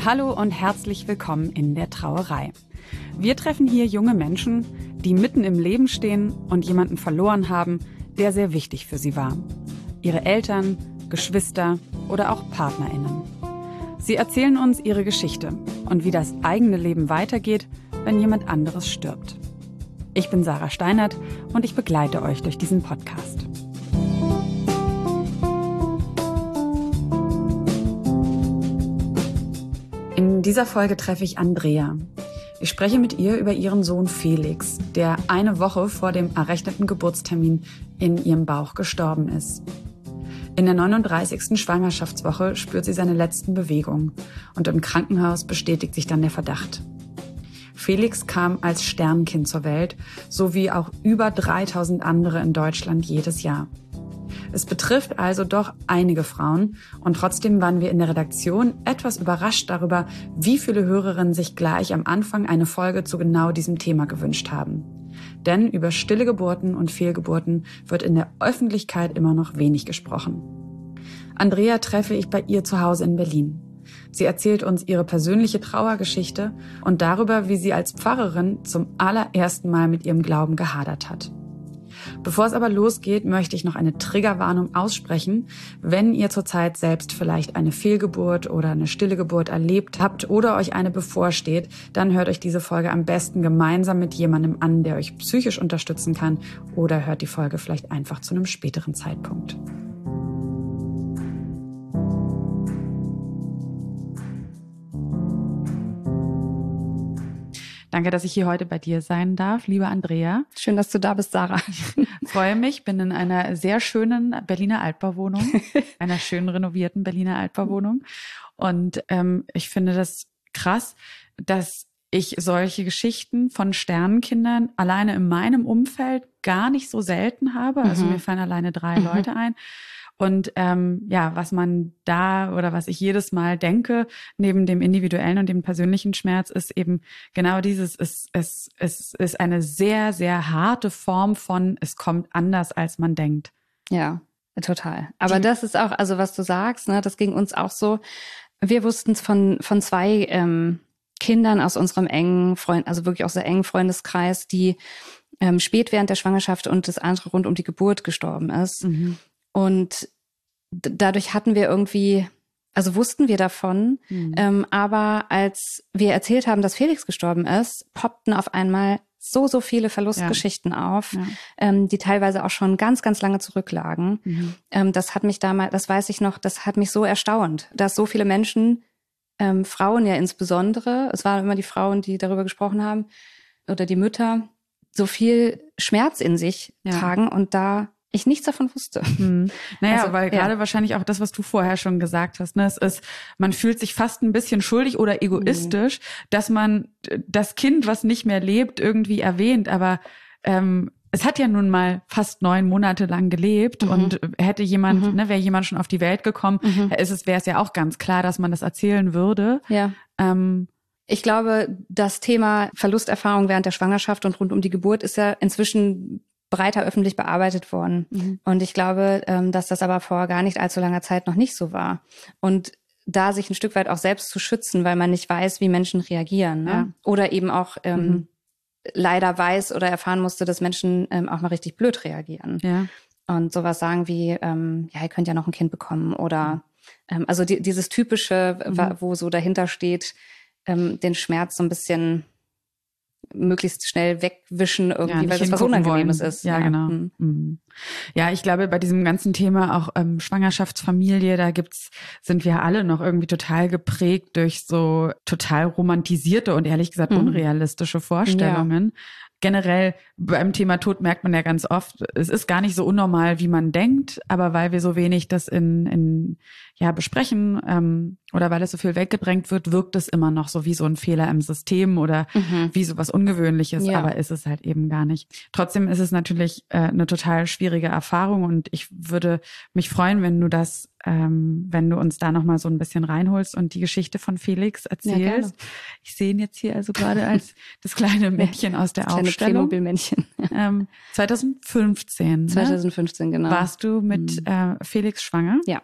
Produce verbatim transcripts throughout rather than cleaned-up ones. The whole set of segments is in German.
Hallo und herzlich willkommen in der Trauerei. Wir treffen hier junge Menschen, die mitten im Leben stehen und jemanden verloren haben, der sehr wichtig für sie war. Ihre Eltern, Geschwister oder auch PartnerInnen. Sie erzählen uns ihre Geschichte und wie das eigene Leben weitergeht, wenn jemand anderes stirbt. Ich bin Sarah Steinert und ich begleite euch durch diesen Podcast. In dieser Folge treffe ich Andrea. Ich spreche mit ihr über ihren Sohn Felix, der eine Woche vor dem errechneten Geburtstermin in ihrem Bauch gestorben ist. In der neununddreißigsten Schwangerschaftswoche spürt sie seine letzten Bewegungen und im Krankenhaus bestätigt sich dann der Verdacht. Felix kam als Sternkind zur Welt, so wie auch über dreitausend andere in Deutschland jedes Jahr. Es betrifft also doch einige Frauen und trotzdem waren wir in der Redaktion etwas überrascht darüber, wie viele Hörerinnen sich gleich am Anfang eine Folge zu genau diesem Thema gewünscht haben. Denn über stille Geburten und Fehlgeburten wird in der Öffentlichkeit immer noch wenig gesprochen. Andrea treffe ich bei ihr zu Hause in Berlin. Sie erzählt uns ihre persönliche Trauergeschichte und darüber, wie sie als Pfarrerin zum allerersten Mal mit ihrem Glauben gehadert hat. Bevor es aber losgeht, möchte ich noch eine Triggerwarnung aussprechen. Wenn ihr zurzeit selbst vielleicht eine Fehlgeburt oder eine stille Geburt erlebt habt oder euch eine bevorsteht, dann hört euch diese Folge am besten gemeinsam mit jemandem an, der euch psychisch unterstützen kann, oder hört die Folge vielleicht einfach zu einem späteren Zeitpunkt. Danke, dass ich hier heute bei dir sein darf, liebe Andrea. Schön, dass du da bist, Sarah. Freue mich, bin in einer sehr schönen Berliner Altbauwohnung, einer schön renovierten Berliner Altbauwohnung. Und ähm, ich finde das krass, dass ich solche Geschichten von Sternenkindern alleine in meinem Umfeld gar nicht so selten habe. Also mhm. mir fallen alleine drei mhm. Leute ein. Und ähm, ja, was man da oder was ich jedes Mal denke, neben dem individuellen und dem persönlichen Schmerz, ist eben genau dieses, es, es, es ist eine sehr, sehr harte Form von, es kommt anders, als man denkt. Ja, total. Aber Die, das ist auch, also was du sagst, ne, das ging uns auch so. Wir wussten es von, von zwei ähm, Kindern aus unserem engen Freund, also wirklich auch sehr engen Freundeskreis, die ähm, spät während der Schwangerschaft und das andere rund um die Geburt gestorben ist. Mhm. Und d- dadurch hatten wir irgendwie, also wussten wir davon, mhm. ähm, aber als wir erzählt haben, dass Felix gestorben ist, poppten auf einmal so, so viele Verlustgeschichten ja. auf, ja. Ähm, die teilweise auch schon ganz, ganz lange zurücklagen. Mhm. Ähm, das hat mich damals, das weiß ich noch, das hat mich so erstaunt, dass so viele Menschen, ähm, Frauen ja insbesondere, es waren immer die Frauen, die darüber gesprochen haben, oder die Mütter, so viel Schmerz in sich ja. tragen und da ich nichts davon wusste. Hm. Naja, also, weil gerade ja. wahrscheinlich auch das, was du vorher schon gesagt hast, ne, es ist, man fühlt sich fast ein bisschen schuldig oder egoistisch, mhm. dass man das Kind, was nicht mehr lebt, irgendwie erwähnt, aber ähm, es hat ja nun mal fast neun Monate lang gelebt mhm. und hätte jemand, mhm. ne, wäre jemand schon auf die Welt gekommen, mhm. ist es, wäre es ja auch ganz klar, dass man das erzählen würde. Ja. Ähm, Ich glaube, das Thema Verlusterfahrung während der Schwangerschaft und rund um die Geburt ist ja inzwischen breiter öffentlich bearbeitet worden. Mhm. Und ich glaube, dass das aber vor gar nicht allzu langer Zeit noch nicht so war. Und da sich ein Stück weit auch selbst zu schützen, weil man nicht weiß, wie Menschen reagieren. Ne? Ja. Oder eben auch ähm, mhm. leider weiß oder erfahren musste, dass Menschen ähm, auch mal richtig blöd reagieren. Ja. Und sowas sagen wie, ähm, ja, ihr könnt ja noch ein Kind bekommen. Oder ähm, also die, dieses Typische, mhm. wo so dahinter steht, ähm, den Schmerz so ein bisschen möglichst schnell wegwischen irgendwie, ja, weil das was Unangenehmes ist. Ja, ja. genau. Mhm. Mhm. Ja, ich glaube, bei diesem ganzen Thema auch ähm, Schwangerschaftsfamilie, da gibt's, sind wir alle noch irgendwie total geprägt durch so total romantisierte und ehrlich gesagt mhm. unrealistische Vorstellungen. Ja. Generell beim Thema Tod merkt man ja ganz oft, es ist gar nicht so unnormal, wie man denkt, aber weil wir so wenig das in, in ja besprechen ähm, oder weil es so viel weggedrängt wird, wirkt es immer noch so wie so ein Fehler im System oder mhm. wie so was Ungewöhnliches, ja. aber ist es halt eben gar nicht. Trotzdem ist es natürlich äh, eine total schwierige Erfahrung und ich würde mich freuen, wenn du das ähm, wenn du uns da nochmal so ein bisschen reinholst und die Geschichte von Felix erzählst. Ja, ich sehe ihn jetzt hier also gerade als das kleine Mädchen aus der das Aufstellung. Kleine Playmobil-Männchen. ähm, zwanzig fünfzehn, zwanzig fünfzehn, ne? genau. Warst du mit mhm. äh, Felix schwanger? Ja.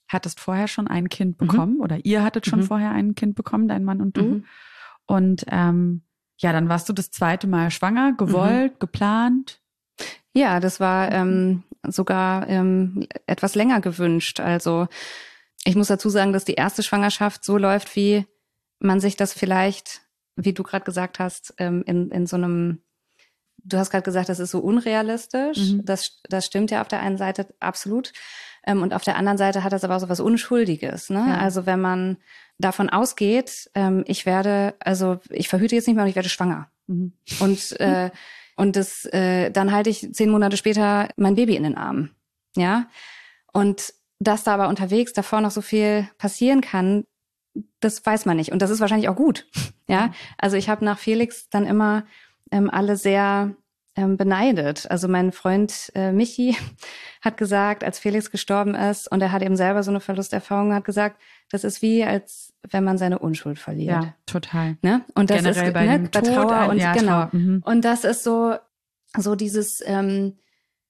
hattest vorher schon ein Kind bekommen Mhm. oder ihr hattet schon Mhm. vorher ein Kind bekommen, dein Mann und du. Mhm. Und ähm, ja, dann warst du das zweite Mal schwanger, gewollt, Mhm. geplant. Ja, das war ähm, sogar ähm, etwas länger gewünscht. Also ich muss dazu sagen, dass die erste Schwangerschaft so läuft, wie man sich das vielleicht, wie du gerade gesagt hast, ähm, in, in so einem, du hast gerade gesagt, das ist so unrealistisch. Mhm. Das, das stimmt ja auf der einen Seite absolut. Ähm, und auf der anderen Seite hat das aber auch so was Unschuldiges. Ne? Ja. Also wenn man davon ausgeht, ähm, ich werde, also ich verhüte jetzt nicht mehr und ich werde schwanger. Mhm. Und äh, und das äh, dann halte ich zehn Monate später mein Baby in den Armen, ja. Und dass da aber unterwegs davor noch so viel passieren kann, das weiß man nicht. Und das ist wahrscheinlich auch gut, ja. Also ich habe nach Felix dann immer ähm, alle sehr ähm, beneidet. Also mein Freund äh, Michi hat gesagt, als Felix gestorben ist und er hat eben selber so eine Verlusterfahrung, hat gesagt, das ist wie, als wenn man seine Unschuld verliert. Ja, total. Ne? Und das Generell ist bei ne, dem bei Tod Trauer ein- und ja, genau. Trauer, mhm. Und das ist so so dieses ähm,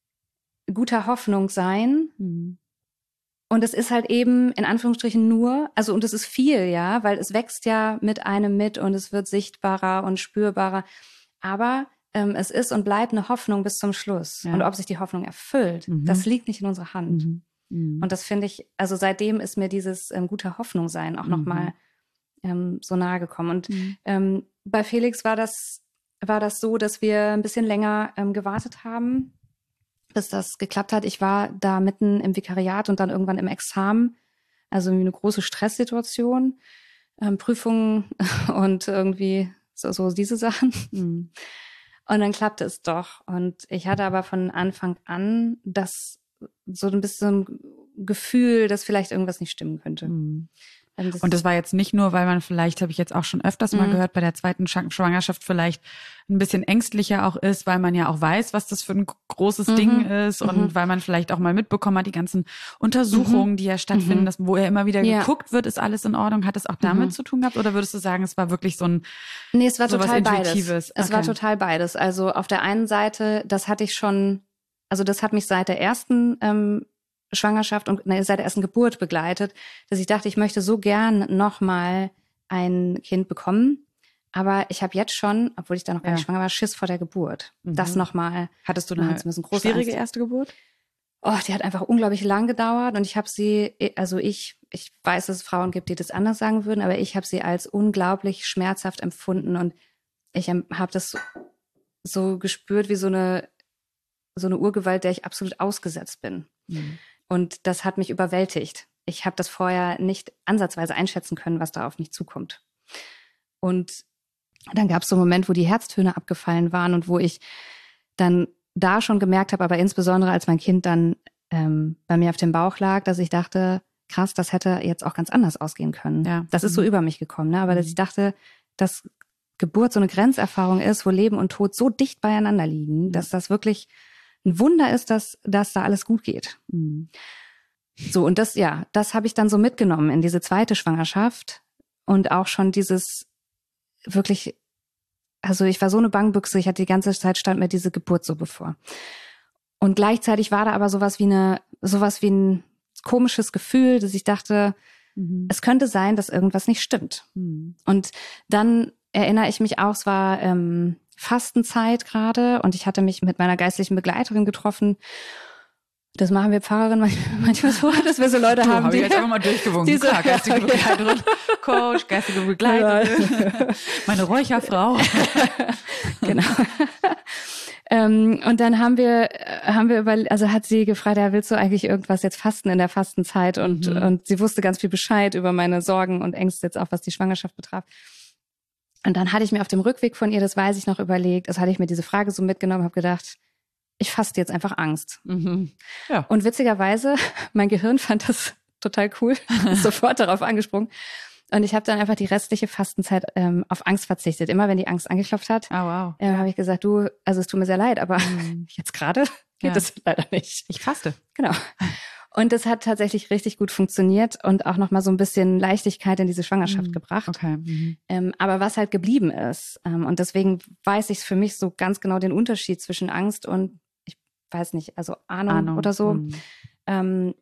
guter Hoffnung sein. Mhm. Und es ist halt eben in Anführungsstrichen nur, also und es ist viel, ja, weil es wächst ja mit einem mit und es wird sichtbarer und spürbarer. Aber ähm, es ist und bleibt eine Hoffnung bis zum Schluss. Ja. Und ob sich die Hoffnung erfüllt, Mhm. das liegt nicht in unserer Hand. Mhm. Mhm. Und das finde ich, also seitdem ist mir dieses ähm, guter Hoffnung sein auch Mhm. nochmal ähm, so nahe gekommen. Und Mhm. ähm, bei Felix war das, war das so, dass wir ein bisschen länger ähm, gewartet haben, bis das geklappt hat. Ich war da mitten im Vikariat und dann irgendwann im Examen, also eine große Stresssituation, ähm, Prüfungen und irgendwie so, so diese Sachen. Mhm. Und dann klappte es doch. Und ich hatte aber von Anfang an das so ein bisschen Gefühl, dass vielleicht irgendwas nicht stimmen könnte. Mhm. Ähm, das- Und das war jetzt nicht nur, weil man vielleicht, habe ich jetzt auch schon öfters mal Mhm. gehört, bei der zweiten Schwa- Schwangerschaft vielleicht ein bisschen ängstlicher auch ist, weil man ja auch weiß, was das für ein großes Mhm. Ding ist und Mhm. weil man vielleicht auch mal mitbekommen hat, die ganzen Untersuchungen, Mhm. die ja stattfinden, Mhm. dass, wo ja immer wieder Ja. geguckt wird, ist alles in Ordnung. Hat das auch damit Mhm. zu tun gehabt oder würdest du sagen, es war wirklich so ein Nee, es war sowas total beides. Intuitives? Es war Okay. total beides. Also auf der einen Seite, das hatte ich schon, also das hat mich seit der ersten ähm, Schwangerschaft und nee, seit der ersten Geburt begleitet, dass ich dachte, ich möchte so gern nochmal ein Kind bekommen. Aber ich habe jetzt schon, obwohl ich da noch gar Ja. nicht schwanger war, Schiss vor der Geburt. Mhm. Das nochmal Hattest du machen eine zu müssen. Große schwierige Angst. erste Geburt? Oh, die hat einfach unglaublich lang gedauert und ich habe sie, also ich, ich weiß, dass es Frauen gibt, die das anders sagen würden, aber ich habe sie als unglaublich schmerzhaft empfunden und ich habe das so, so gespürt wie so eine, so eine Urgewalt, der ich absolut ausgesetzt bin. Mhm. Und das hat mich überwältigt. Ich habe das vorher nicht ansatzweise einschätzen können, was da auf mich zukommt. Und dann gab es so einen Moment, wo die Herztöne abgefallen waren und wo ich dann da schon gemerkt habe, aber insbesondere als mein Kind dann ähm, bei mir auf dem Bauch lag, dass ich dachte, krass, das hätte jetzt auch ganz anders ausgehen können. Ja. Das ist so Mhm. über mich gekommen, ne? Aber dass Mhm. ich dachte, dass Geburt so eine Grenzerfahrung ist, wo Leben und Tod so dicht beieinander liegen, Mhm. dass das wirklich ein Wunder ist, dass, dass da alles gut geht. Mhm. So, und das, ja, das habe ich dann so mitgenommen in diese zweite Schwangerschaft und auch schon dieses wirklich, also ich war so eine Bangbüchse, ich hatte die ganze Zeit, stand mir diese Geburt so bevor. Und gleichzeitig war da aber sowas wie eine, sowas wie ein komisches Gefühl, dass ich dachte, Mhm. es könnte sein, dass irgendwas nicht stimmt. Mhm. Und dann erinnere ich mich auch, es war ähm, Fastenzeit gerade und ich hatte mich mit meiner geistlichen Begleiterin getroffen. Das machen wir Pfarrerinnen manchmal, manchmal so, dass wir so Leute Du, haben, hab die ich jetzt einfach mal durchgewunken. diese- Klar, geistige Begleiterin, Coach, geistige Begleiterin, meine Räucherfrau. genau. ähm, und dann haben wir, äh, haben wir über, also hat sie gefragt, ja, willst du eigentlich irgendwas jetzt fasten in der Fastenzeit? Und, Mhm. und sie wusste ganz viel Bescheid über meine Sorgen und Ängste jetzt auch, was die Schwangerschaft betraf. Und dann hatte ich mir auf dem Rückweg von ihr, das weiß ich noch, überlegt, das hatte ich mir diese Frage so mitgenommen, habe gedacht, ich faste jetzt einfach Angst. Mhm. Ja. Und witzigerweise, mein Gehirn fand das total cool, ist sofort darauf angesprungen. Und ich habe dann einfach die restliche Fastenzeit ähm, auf Angst verzichtet. Immer wenn die Angst angeklopft hat, Oh, wow. äh, habe ich gesagt, du, also es tut mir sehr leid, aber Mhm. jetzt gerade geht Ja. das leider nicht. Ich faste. Genau. Und das hat tatsächlich richtig gut funktioniert und auch nochmal so ein bisschen Leichtigkeit in diese Schwangerschaft Mhm. gebracht. Okay. Mhm. Ähm, aber was halt geblieben ist, ähm, und deswegen weiß ich für mich so ganz genau den Unterschied zwischen Angst und, ich weiß nicht, also Ahnung, Ahnung. oder so. Mhm. Ähm,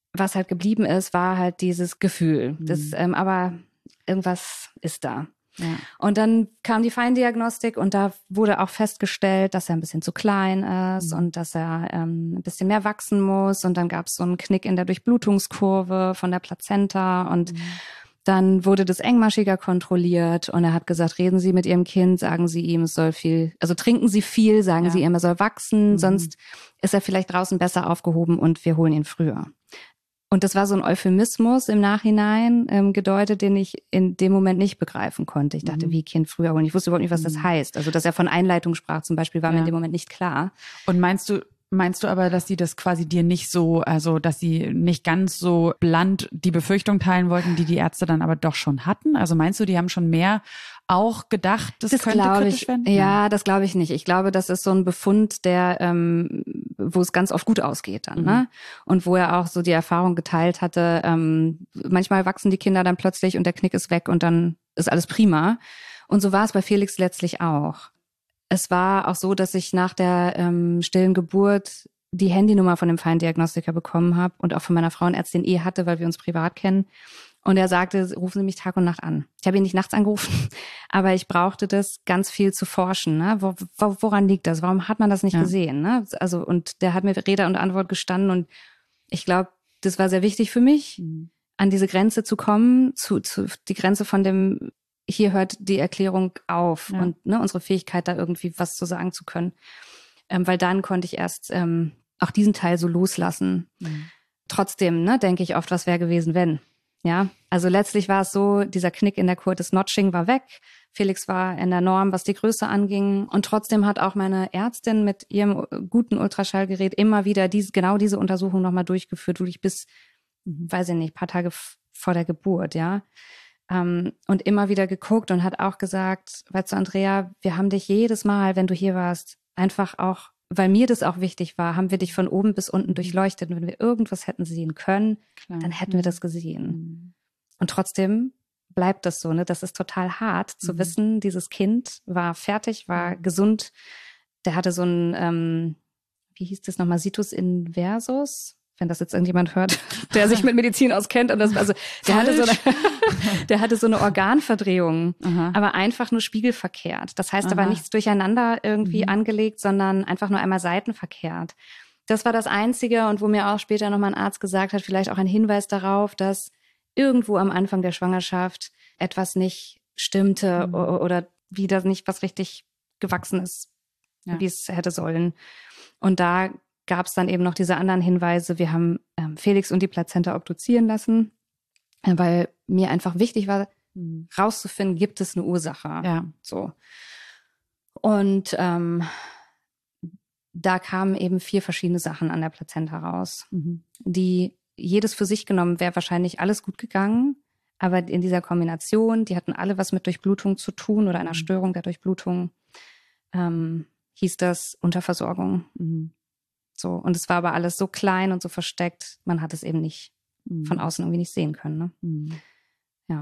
was halt geblieben ist, war halt dieses Gefühl. Mhm. Das, ähm, aber irgendwas ist da. Ja. Und dann kam die Feindiagnostik und da wurde auch festgestellt, dass er ein bisschen zu klein ist, mhm. und dass er ähm, ein bisschen mehr wachsen muss. Und dann gab es so einen Knick in der Durchblutungskurve von der Plazenta und mhm. dann wurde das engmaschiger kontrolliert und er hat gesagt, reden Sie mit Ihrem Kind, sagen Sie ihm, es soll viel, also trinken Sie viel, sagen ja. Sie ihm, er soll wachsen, mhm. sonst ist er vielleicht draußen besser aufgehoben und wir holen ihn früher. Und das war so ein Euphemismus im Nachhinein ähm, gedeutet, den ich in dem Moment nicht begreifen konnte. Ich dachte, mhm. wie Kind früher holen. Ich wusste überhaupt nicht, was das heißt. Also, dass er von Einleitung sprach zum Beispiel, war ja. mir in dem Moment nicht klar. Und meinst du, meinst du aber, dass sie das quasi dir nicht so, also dass sie nicht ganz so blunt die Befürchtung teilen wollten, die die Ärzte dann aber doch schon hatten? Also meinst du, die haben schon mehr auch gedacht, das, das könnte kritisch ich, werden? Ja, das glaube ich nicht. Ich glaube, das ist so ein Befund, der, ähm, wo es ganz oft gut ausgeht dann, mhm. ne? Und wo er auch so die Erfahrung geteilt hatte, ähm, manchmal wachsen die Kinder dann plötzlich und der Knick ist weg und dann ist alles prima. Und so war es bei Felix letztlich auch. Es war auch so, dass ich nach der ähm, stillen Geburt die Handynummer von dem Feindiagnostiker bekommen habe und auch von meiner Frauenärztin eh hatte, weil wir uns privat kennen. Und er sagte, rufen Sie mich Tag und Nacht an. Ich habe ihn nicht nachts angerufen, aber ich brauchte das ganz viel zu forschen. Ne? Wo, wo, woran liegt das? Warum hat man das nicht ja. gesehen? Ne? Also, und der hat mir Rede und Antwort gestanden und ich glaube, das war sehr wichtig für mich, mhm. an diese Grenze zu kommen, zu, zu die Grenze von dem, hier hört die Erklärung auf ja. und ne, unsere Fähigkeit, da irgendwie was zu sagen zu können. Ähm, weil dann konnte ich erst ähm, auch diesen Teil so loslassen. Mhm. Trotzdem, ne, denke ich oft, was wäre gewesen, wenn. Ja, also letztlich war es so, dieser Knick in der Kur, das Notching war weg. Felix war in der Norm, was die Größe anging. Und trotzdem hat auch meine Ärztin mit ihrem guten Ultraschallgerät immer wieder diese, genau diese Untersuchung nochmal durchgeführt, wirklich bis, weiß ich nicht, paar Tage f- vor der Geburt, ja. Um, und immer wieder geguckt und hat auch gesagt, weißt du, Andrea, wir haben dich jedes Mal, wenn du hier warst, einfach auch, weil mir das auch wichtig war, haben wir dich von oben bis unten durchleuchtet. Und wenn wir irgendwas hätten sehen können, Klar. dann hätten wir das gesehen. Mhm. Und trotzdem bleibt das so, ne? Das ist total hart zu mhm. wissen, dieses Kind war fertig, war mhm. gesund. Der hatte so ein, ähm, wie hieß das nochmal, Situs inversus? Wenn das jetzt irgendjemand hört, der sich mit Medizin auskennt. Und das, also der hatte, so eine, der hatte so eine Organverdrehung, Aha. aber einfach nur spiegelverkehrt. Das heißt Aha. aber nichts durcheinander irgendwie mhm. angelegt, sondern einfach nur einmal seitenverkehrt. Das war das Einzige und wo mir auch später nochmal ein Arzt gesagt hat, vielleicht auch ein Hinweis darauf, dass irgendwo am Anfang der Schwangerschaft etwas nicht stimmte mhm. oder wieder nicht was richtig gewachsen ist, ja. wie es hätte sollen. Und da gab es dann eben noch diese anderen Hinweise. Wir haben ähm, Felix und die Plazenta obduzieren lassen, äh, weil mir einfach wichtig war, mhm. rauszufinden, gibt es eine Ursache. Ja. So. Und ähm, da kamen eben vier verschiedene Sachen an der Plazenta raus, mhm. die jedes für sich genommen wäre wahrscheinlich alles gut gegangen, aber in dieser Kombination, die hatten alle was mit Durchblutung zu tun oder einer mhm. Störung der Durchblutung, ähm, hieß das Unterversorgung. Mhm. So, und es war aber alles so klein und so versteckt, man hat es eben nicht mhm. von außen irgendwie nicht sehen können. Ne? Mhm. Ja.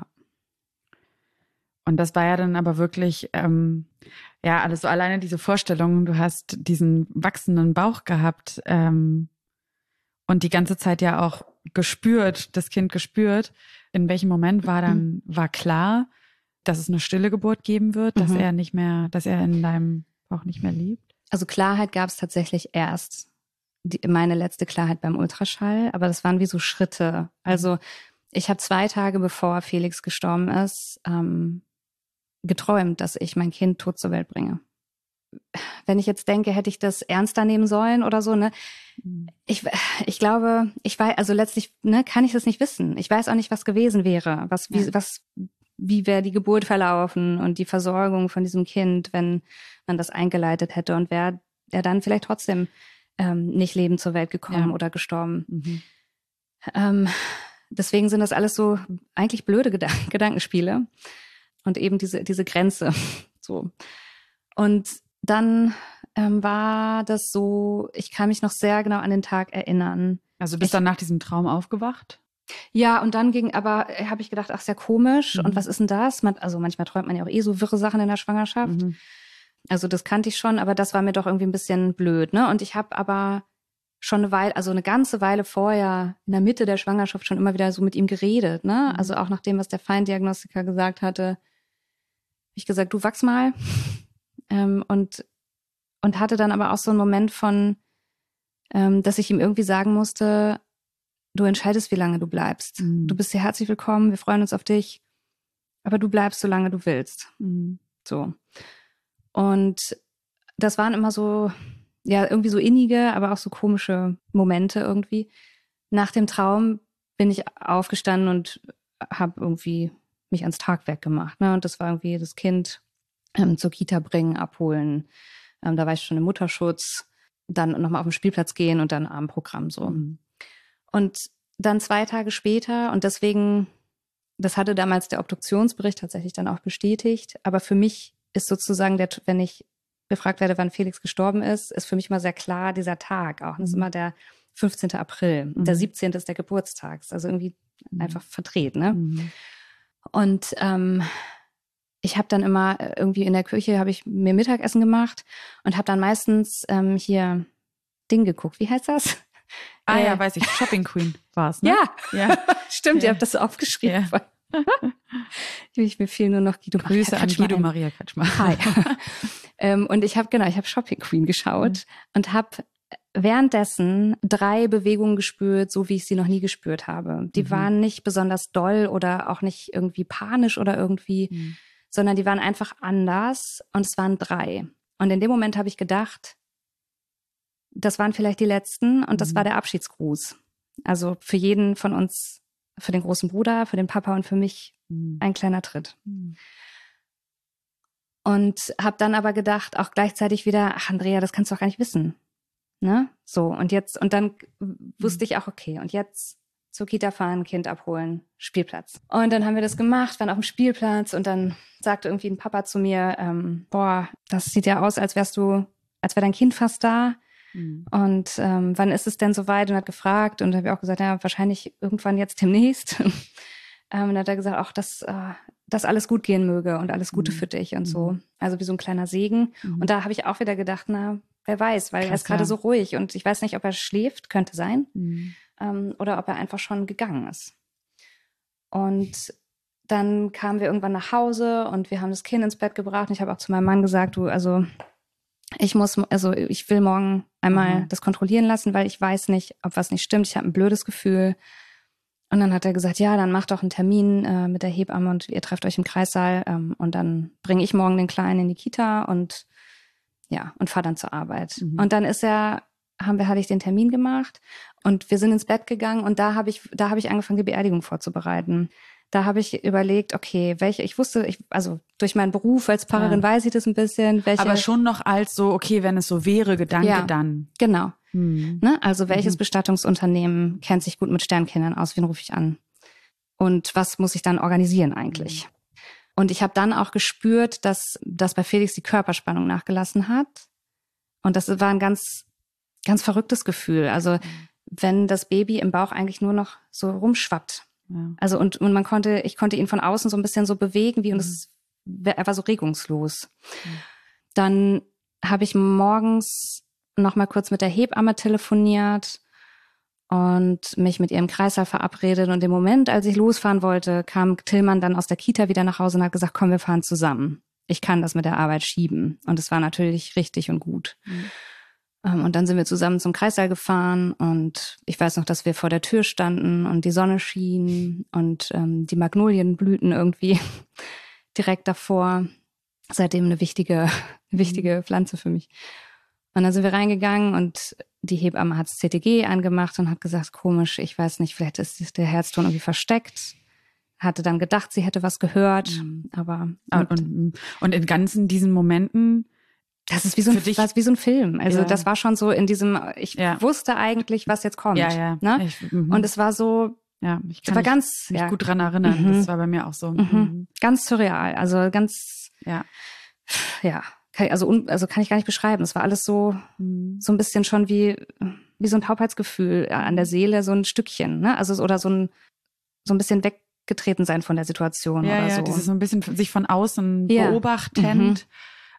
Und das war ja dann aber wirklich, ähm, ja, alles so alleine diese Vorstellung, du hast diesen wachsenden Bauch gehabt ähm, und die ganze Zeit ja auch gespürt, das Kind gespürt. In welchem Moment war dann, war klar, dass es eine stille Geburt geben wird, dass mhm. er nicht mehr, dass er in deinem Bauch nicht mehr lebt? Also Klarheit gab es tatsächlich erst. Die, meine letzte Klarheit beim Ultraschall, aber das waren wie so Schritte. Also ich habe zwei Tage bevor Felix gestorben ist, ähm, geträumt, dass ich mein Kind tot zur Welt bringe. Wenn ich jetzt denke, hätte ich das ernster nehmen sollen oder so, ne? Ich, ich glaube, ich weiß, also letztlich, ne, kann ich das nicht wissen. Ich weiß auch nicht, was gewesen wäre, was, wie, ja. was, wie wäre die Geburt verlaufen und die Versorgung von diesem Kind, wenn man das eingeleitet hätte und wäre er dann vielleicht trotzdem ähm, nicht lebend zur Welt gekommen ja. oder gestorben. Mhm. Ähm, deswegen sind das alles so eigentlich blöde Gedank- Gedankenspiele und eben diese, diese Grenze. So. Und dann ähm, war das so, ich kann mich noch sehr genau an den Tag erinnern. Also bist du dann nach diesem Traum aufgewacht? Ja, und dann ging aber, habe ich gedacht, ach, sehr komisch. Mhm. Und was ist denn das? Man, also manchmal träumt man ja auch eh so wirre Sachen in der Schwangerschaft. Mhm. Also das kannte ich schon, aber das war mir doch irgendwie ein bisschen blöd, ne? Und ich habe aber schon eine Weile, also eine ganze Weile vorher, in der Mitte der Schwangerschaft schon immer wieder so mit ihm geredet, ne? Mhm. Also auch nach dem, was der Feindiagnostiker gesagt hatte, habe ich gesagt, du wachs mal. ähm, und, und hatte dann aber auch so einen Moment von, ähm, dass ich ihm irgendwie sagen musste, du entscheidest, wie lange du bleibst. Mhm. Du bist hier herzlich willkommen, wir freuen uns auf dich, aber du bleibst, solange du willst. Mhm. So. Und das waren immer so, ja, irgendwie so innige, aber auch so komische Momente irgendwie. Nach dem Traum bin ich aufgestanden und habe irgendwie mich ans Tagwerk gemacht. Ne? Und das war irgendwie das Kind ähm, zur Kita bringen, abholen. Ähm, da war ich schon im Mutterschutz. Dann nochmal auf den Spielplatz gehen und dann Abendprogramm so. Mhm. Und dann zwei Tage später, und deswegen, das hatte damals der Obduktionsbericht tatsächlich dann auch bestätigt, aber für mich ist sozusagen, der, wenn ich gefragt werde, wann Felix gestorben ist, ist für mich mal sehr klar dieser Tag auch. Das ist immer der fünfzehnten April. Mhm. Der siebzehnte ist der Geburtstag. Also irgendwie Mhm. einfach verdreht, ne? Mhm. Und ähm, ich habe dann immer irgendwie in der Küche, habe ich mir Mittagessen gemacht und habe dann meistens ähm, hier Ding geguckt. Wie heißt das? Ah äh, ja, weiß ich. Shopping Queen war es, ne? Ja, Ja. Stimmt, Ja. ihr habt das so aufgeschrieben. Ja. Ich, mir fiel nur noch Guido Grüße Maria an Kretschmer Guido ein. Maria Kretschmer. Hi. ähm, und ich habe, genau, ich habe Shopping Queen geschaut Mhm. und habe währenddessen drei Bewegungen gespürt, so wie ich sie noch nie gespürt habe. Die Mhm. waren nicht besonders doll oder auch nicht irgendwie panisch oder irgendwie, Mhm. sondern die waren einfach anders und es waren drei. Und in dem Moment habe ich gedacht, das waren vielleicht die letzten und das Mhm. war der Abschiedsgruß. Also für jeden von uns, für den großen Bruder, für den Papa und für mich Mhm. ein kleiner Tritt. Mhm. Und habe dann aber gedacht, auch gleichzeitig wieder, ach Andrea, das kannst du doch gar nicht wissen. Ne? So, und jetzt, und dann wusste ich auch, okay, und jetzt zur Kita fahren, Kind abholen, Spielplatz. Und dann haben wir das gemacht, waren auf dem Spielplatz und dann sagte irgendwie ein Papa zu mir, ähm, boah, das sieht ja aus, als wärst du, als wäre dein Kind fast da. Mhm. Und ähm, wann ist es denn soweit? Und hat gefragt und habe ich auch gesagt, ja, wahrscheinlich irgendwann jetzt demnächst. ähm, und dann hat er gesagt, auch, dass, äh, dass alles gut gehen möge und alles Gute Mhm. für dich und Mhm. so. Also wie so ein kleiner Segen. Mhm. Und da habe ich auch wieder gedacht, na, wer weiß, weil Krass, er ist gerade ja. so ruhig und ich weiß nicht, ob er schläft, könnte sein, Mhm. ähm, oder ob er einfach schon gegangen ist. Und dann kamen wir irgendwann nach Hause und wir haben das Kind ins Bett gebracht und ich habe auch zu meinem Mann gesagt, du, also ich muss, also ich will morgen einmal Mhm. das kontrollieren lassen, weil ich weiß nicht, ob was nicht stimmt. Ich habe ein blödes Gefühl. Und dann hat er gesagt, ja, dann macht doch einen Termin äh, mit der Hebamme und ihr trefft euch im Kreissaal ähm, und dann bringe ich morgen den Kleinen in die Kita und ja, und fahre dann zur Arbeit. Mhm. Und dann ist er, haben wir, hatte ich den Termin gemacht und wir sind ins Bett gegangen und da habe ich, da habe ich angefangen, die Beerdigung vorzubereiten. Da habe ich überlegt, okay, welche, ich wusste, ich, also durch meinen Beruf als Pfarrerin Ja. weiß ich das ein bisschen, welche. Aber schon noch als so, okay, wenn es so wäre, Gedanke Ja. dann. Genau. Mhm. Ne? Also welches Mhm. Bestattungsunternehmen kennt sich gut mit Sternkindern aus? Wen rufe ich an? Und was muss ich dann organisieren eigentlich? Mhm. Und ich habe dann auch gespürt, dass, dass bei Felix die Körperspannung nachgelassen hat. Und das war ein ganz, ganz verrücktes Gefühl. Also Mhm. wenn das Baby im Bauch eigentlich nur noch so rumschwappt. Ja. Also und, und man konnte, ich konnte ihn von außen so ein bisschen so bewegen, wie und Mhm. es, er war so regungslos. Mhm. Dann habe ich morgens noch mal kurz mit der Hebamme telefoniert und mich mit ihr im Kreissaal verabredet. Und im Moment, als ich losfahren wollte, kam Tillmann dann aus der Kita wieder nach Hause und hat gesagt, komm, wir fahren zusammen. Ich kann das mit der Arbeit schieben. Und es war natürlich richtig und gut. Mhm. Um, und dann sind wir zusammen zum Kreissaal gefahren und ich weiß noch, dass wir vor der Tür standen und die Sonne schien und ähm, die Magnolien blühten irgendwie direkt davor. Seitdem eine wichtige, wichtige Pflanze für mich. Und dann sind wir reingegangen und die Hebamme hat das C T G angemacht und hat gesagt, komisch, ich weiß nicht, vielleicht ist der Herzton irgendwie versteckt. Hatte dann gedacht, sie hätte was gehört, Mhm. aber Und, und, und, und in ganzen diesen Momenten, das ist wie so ein, für dich- was wie so ein Film. Also Ja. das war schon so in diesem, ich Ja. wusste eigentlich, was jetzt kommt. ja, ja. Ne? Ich, mhm. Und es war so, ja, ich es kann war mich, ganz, mich ja, gut dran erinnern. Mhm. Das war bei mir auch so. mhm, Mhm. ganz surreal. Also ganz, Ja. ja, kann, also, un, also kann ich gar nicht beschreiben. Es war alles so, Mhm. so ein bisschen schon wie, wie so ein Taubheitsgefühl an der Seele, so ein Stückchen, ne? Also oder so ein, so ein bisschen weggetreten sein von der Situation Ja, oder ja, so. dieses so ein bisschen sich von außen Ja. beobachtend.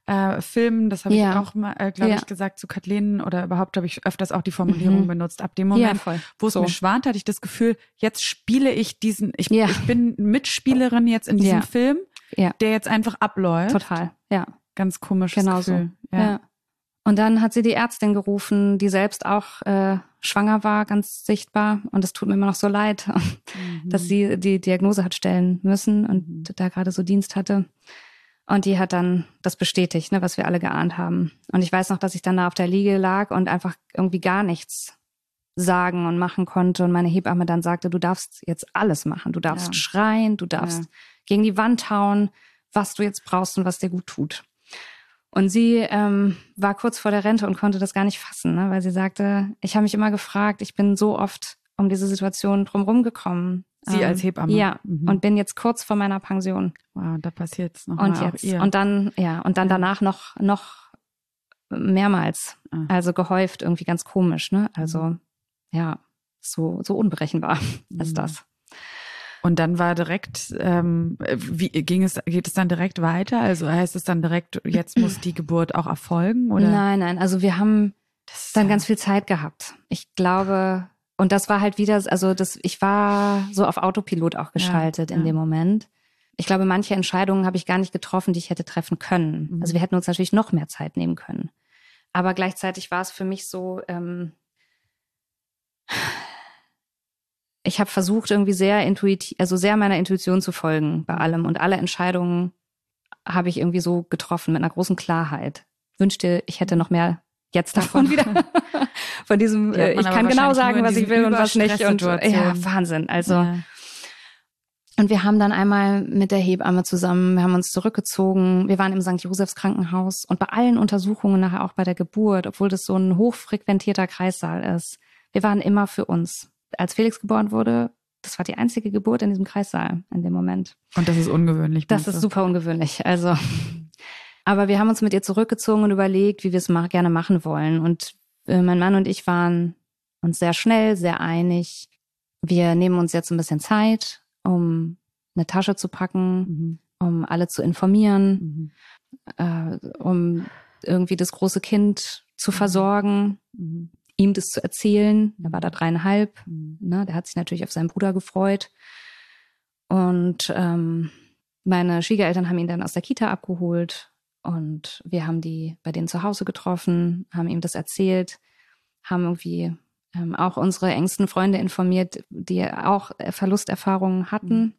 äh, Filmen, das habe Ja. ich auch mal, äh, glaube Ja. ich, gesagt zu Kathleen oder überhaupt habe ich öfters auch die Formulierung Mhm. benutzt. Ab dem Moment, Ja, voll. wo es So. mir schwant, hatte ich das Gefühl, jetzt spiele ich diesen, ich, Ja. ich bin Mitspielerin jetzt in diesem Ja. Film, Ja. der jetzt einfach abläuft. Total, ja. Ganz komisches Genau Gefühl. so. Ja. Ja. Und dann hat sie die Ärztin gerufen, die selbst auch äh, schwanger war, ganz sichtbar. Und es tut mir immer noch so leid, Mhm. dass sie die Diagnose hat stellen müssen und Mhm. da gerade so Dienst hatte. Und die hat dann das bestätigt, ne, was wir alle geahnt haben. Und ich weiß noch, dass ich dann da auf der Liege lag und einfach irgendwie gar nichts sagen und machen konnte. Und meine Hebamme dann sagte, du darfst jetzt alles machen. Du darfst Ja. schreien, du darfst Ja. gegen die Wand hauen, was du jetzt brauchst und was dir gut tut. Und sie ähm, war kurz vor der Rente und konnte das gar nicht fassen, ne? Weil sie sagte, ich habe mich immer gefragt, ich bin so oft um diese Situation drumherum gekommen. Sie als Hebamme? Ja, Mhm. und bin jetzt kurz vor meiner Pension. Wow, da passiert es nochmal Und auch jetzt, ihr. und dann, ja, und dann Ja. danach noch, noch mehrmals. Ah. Also gehäuft, irgendwie ganz komisch, ne? Also, Mhm. ja, so, so unberechenbar ist Mhm. das. Und dann war direkt, ähm, wie ging es, geht es dann direkt weiter? Also heißt es dann direkt, jetzt muss die Geburt auch erfolgen, oder? Nein, nein, also wir haben Das ist dann ja- ganz viel Zeit gehabt. Ich glaube, und das war halt wieder, also das, ich war so auf Autopilot auch geschaltet Ja, in ja. dem Moment. Ich glaube, manche Entscheidungen habe ich gar nicht getroffen, die ich hätte treffen können. Mhm. Also wir hätten uns natürlich noch mehr Zeit nehmen können. Aber gleichzeitig war es für mich so, ähm, ich habe versucht, irgendwie sehr intuitiv, also sehr meiner Intuition zu folgen bei allem. Und alle Entscheidungen habe ich irgendwie so getroffen mit einer großen Klarheit. Wünschte, ich hätte noch mehr jetzt davon wieder. Von diesem, Die hat äh, man ich aber kann genau wahrscheinlich nur sagen, in was ich diesen will und was nicht. Und ja, Überstresssituationen. Wahnsinn. Also, Ja. und wir haben dann einmal mit der Hebamme zusammen, wir haben uns zurückgezogen. Wir waren im Sankt Josephs Krankenhaus und bei allen Untersuchungen, nachher auch bei der Geburt, obwohl das so ein hochfrequentierter Kreissaal ist, wir waren immer für uns. Als Felix geboren wurde, das war die einzige Geburt in diesem Kreissaal in dem Moment. Und das ist ungewöhnlich. Das meinst ist du? super ungewöhnlich. Also, aber wir haben uns mit ihr zurückgezogen und überlegt, wie wir es ma- gerne machen wollen. Und äh, mein Mann und ich waren uns sehr schnell, sehr einig. Wir nehmen uns jetzt ein bisschen Zeit, um eine Tasche zu packen, Mhm. um alle zu informieren, Mhm. äh, um irgendwie das große Kind zu versorgen, Mhm. ihm das zu erzählen. Er war da dreieinhalb. Mhm. Ne? Der hat sich natürlich auf seinen Bruder gefreut. Und ähm, meine Schwiegereltern haben ihn dann aus der Kita abgeholt und wir haben die bei denen zu Hause getroffen, haben ihm das erzählt, haben irgendwie ähm, auch unsere engsten Freunde informiert, die auch Verlusterfahrungen hatten,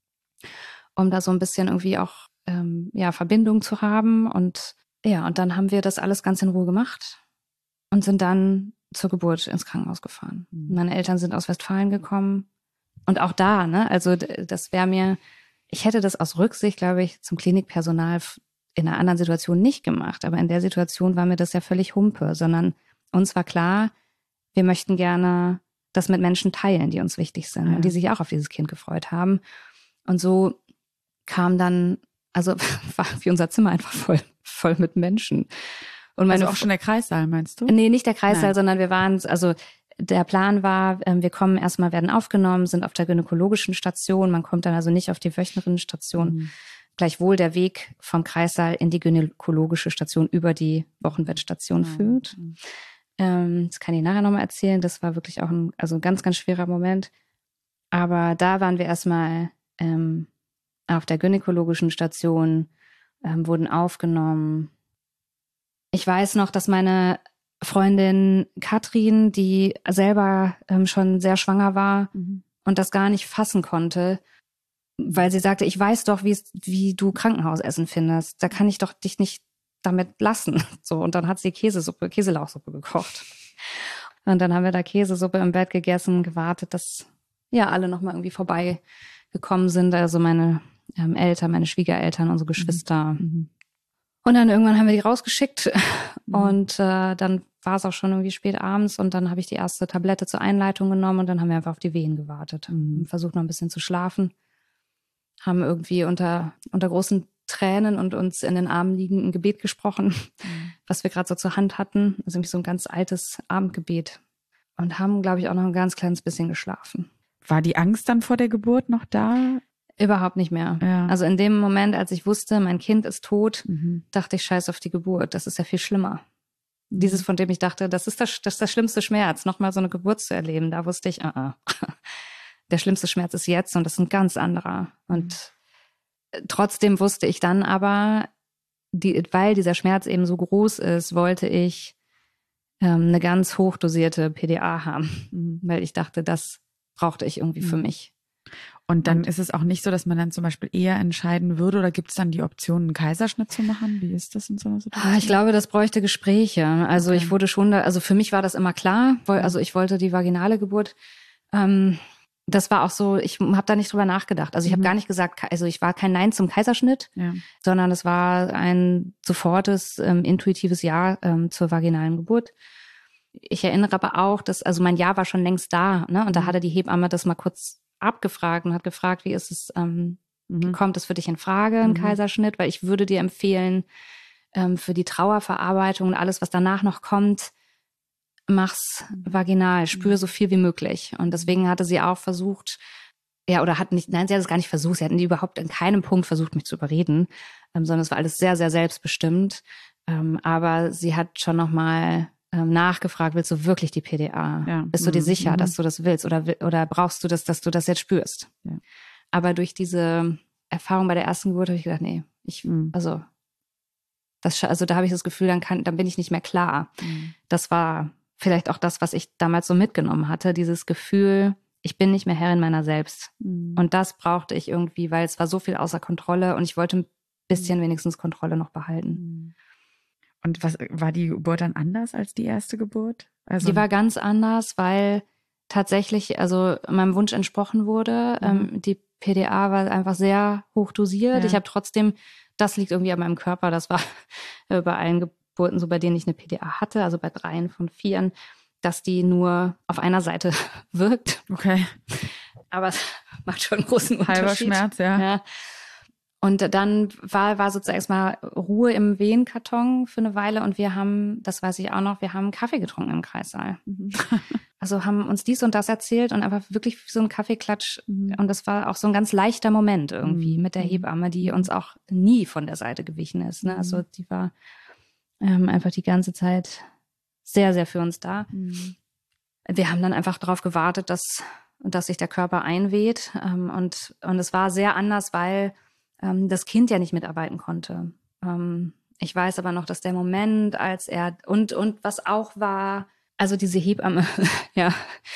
um da so ein bisschen irgendwie auch ähm, ja Verbindung zu haben. Und ja, und dann haben wir das alles ganz in Ruhe gemacht und sind dann zur Geburt ins Krankenhaus gefahren. Mhm. Meine Eltern sind aus Westfalen gekommen. Und auch da, ne, also d- das wäre mir, ich hätte das aus Rücksicht, glaube ich, zum Klinikpersonal f- in einer anderen Situation nicht gemacht. Aber in der Situation war mir das ja völlig Humpe, sondern uns war klar, wir möchten gerne das mit Menschen teilen, die uns wichtig sind Ja. und die sich auch auf dieses Kind gefreut haben. Und so kam dann, also war wie unser Zimmer einfach voll, voll mit Menschen. Und meine Also auch schon der Kreissaal, meinst du? Nee, nicht der Kreissaal, Nein. sondern wir waren, also der Plan war, ähm, wir kommen erstmal, werden aufgenommen, sind auf der gynäkologischen Station. Man kommt dann also nicht auf die Wöchnerinnenstation. Mhm. Gleichwohl der Weg vom Kreissaal in die gynäkologische Station über die Wochenbettstation führt. Mhm. Ähm, das kann ich nachher nochmal erzählen. Das war wirklich auch ein, also ein ganz, ganz schwerer Moment. Aber da waren wir erstmal ähm, auf der gynäkologischen Station, ähm, wurden aufgenommen. Ich weiß noch, dass meine Freundin Katrin, die selber ähm, schon sehr schwanger war Mhm. und das gar nicht fassen konnte, weil sie sagte, ich weiß doch, wie es, wie du Krankenhausessen findest. Da kann ich doch dich nicht damit lassen. So, und dann hat sie Käsesuppe, Käselauchsuppe gekocht. Und dann haben wir da Käsesuppe im Bett gegessen, gewartet, dass ja alle nochmal irgendwie vorbeigekommen sind. Also meine ähm, Eltern, meine Schwiegereltern, unsere Geschwister. Mhm. Und dann irgendwann haben wir die rausgeschickt Mhm. und äh, dann war es auch schon irgendwie spät abends und dann habe ich die erste Tablette zur Einleitung genommen und dann haben wir einfach auf die Wehen gewartet. Mhm. Haben versucht noch ein bisschen zu schlafen, haben irgendwie unter, unter großen Tränen und uns in den Armen liegend ein Gebet gesprochen, Mhm. was wir gerade so zur Hand hatten. Also irgendwie so ein ganz altes Abendgebet. Und haben, glaube ich, auch noch ein ganz kleines bisschen geschlafen. War die Angst dann vor der Geburt noch da? Überhaupt nicht mehr. Ja. Also in dem Moment, als ich wusste, mein Kind ist tot, Mhm. dachte ich, scheiß auf die Geburt. Das ist ja viel schlimmer. Mhm. Dieses, von dem ich dachte, das ist das, das ist das schlimmste Schmerz, nochmal so eine Geburt zu erleben. Da wusste ich, uh -uh. der schlimmste Schmerz ist jetzt und das ist ein ganz anderer. Und mhm. trotzdem wusste ich dann aber, die, weil dieser Schmerz eben so groß ist, wollte ich ähm, eine ganz hochdosierte P D A haben. Mhm. Weil ich dachte, das brauchte ich irgendwie mhm. für mich. Und dann und, ist es auch nicht so, dass man dann zum Beispiel eher entscheiden würde, oder gibt es dann die Option, einen Kaiserschnitt zu machen? Wie ist das in so einer Situation? Ich glaube, das bräuchte Gespräche. Also okay. ich wurde schon da, also für mich war das immer klar, weil, also ich wollte die vaginale Geburt. Ähm, das war auch so, ich habe da nicht drüber nachgedacht. Also ich mhm. habe gar nicht gesagt, also ich war kein Nein zum Kaiserschnitt, ja. sondern es war ein sofortes, ähm, intuitives Ja ähm, zur vaginalen Geburt. Ich erinnere aber auch, dass, also mein Ja war schon längst da, ne? Und da hatte die Hebamme das mal kurz abgefragt und hat gefragt, wie ist es, ähm, mhm. kommt es für dich in Frage, ein mhm. Kaiserschnitt? Weil ich würde dir empfehlen, ähm, für die Trauerverarbeitung und alles, was danach noch kommt, mach's vaginal, spür so viel wie möglich. Und deswegen hatte sie auch versucht, ja, oder hat nicht, nein, sie hat es gar nicht versucht, sie hatten die überhaupt an keinem Punkt versucht, mich zu überreden, ähm, sondern es war alles sehr, sehr selbstbestimmt. Ähm, aber sie hat schon nochmal ähm, nachgefragt, willst du wirklich die P D A? Ja. Bist du dir sicher, mhm. dass du das willst? Oder, oder brauchst du das, dass du das jetzt spürst? Ja. Aber durch diese Erfahrung bei der ersten Geburt habe ich gedacht, nee, ich, mhm. also, das, also da habe ich das Gefühl, dann kann, dann bin ich nicht mehr klar. Mhm. Das war vielleicht auch das, was ich damals so mitgenommen hatte, dieses Gefühl, ich bin nicht mehr Herrin meiner selbst. Mhm. Und das brauchte ich irgendwie, weil es war so viel außer Kontrolle und ich wollte ein bisschen mhm. wenigstens Kontrolle noch behalten. Mhm. Und was war die Geburt dann anders als die erste Geburt? Also die war ganz anders, weil tatsächlich, also meinem Wunsch entsprochen wurde. Mhm. Ähm, die P D A war einfach sehr hoch dosiert. Ja. Ich habe trotzdem, das liegt irgendwie an meinem Körper, das war bei allen Geburten so, bei denen ich eine P D A hatte, also bei dreien von vieren, dass die nur auf einer Seite wirkt. Okay. Aber es macht schon einen großen Unterschied. Halber Schmerz, ja. ja. Und dann war, war sozusagen erstmal Ruhe im Wehenkarton für eine Weile und wir haben, das weiß ich auch noch, wir haben Kaffee getrunken im Kreissaal. Mhm. Also haben uns dies und das erzählt und einfach wirklich so ein Kaffeeklatsch. Mhm. Und das war auch so ein ganz leichter Moment irgendwie mhm. mit der Hebamme, die uns auch nie von der Seite gewichen ist. Ne? Also die war ähm, einfach die ganze Zeit sehr, sehr für uns da. Mhm. Wir haben dann einfach darauf gewartet, dass, dass sich der Körper einweht. Ähm, und, und es war sehr anders, weil ähm, das Kind ja nicht mitarbeiten konnte. Ähm, ich weiß aber noch, dass der Moment, als er, und, und was auch war, also diese Hebamme, ja,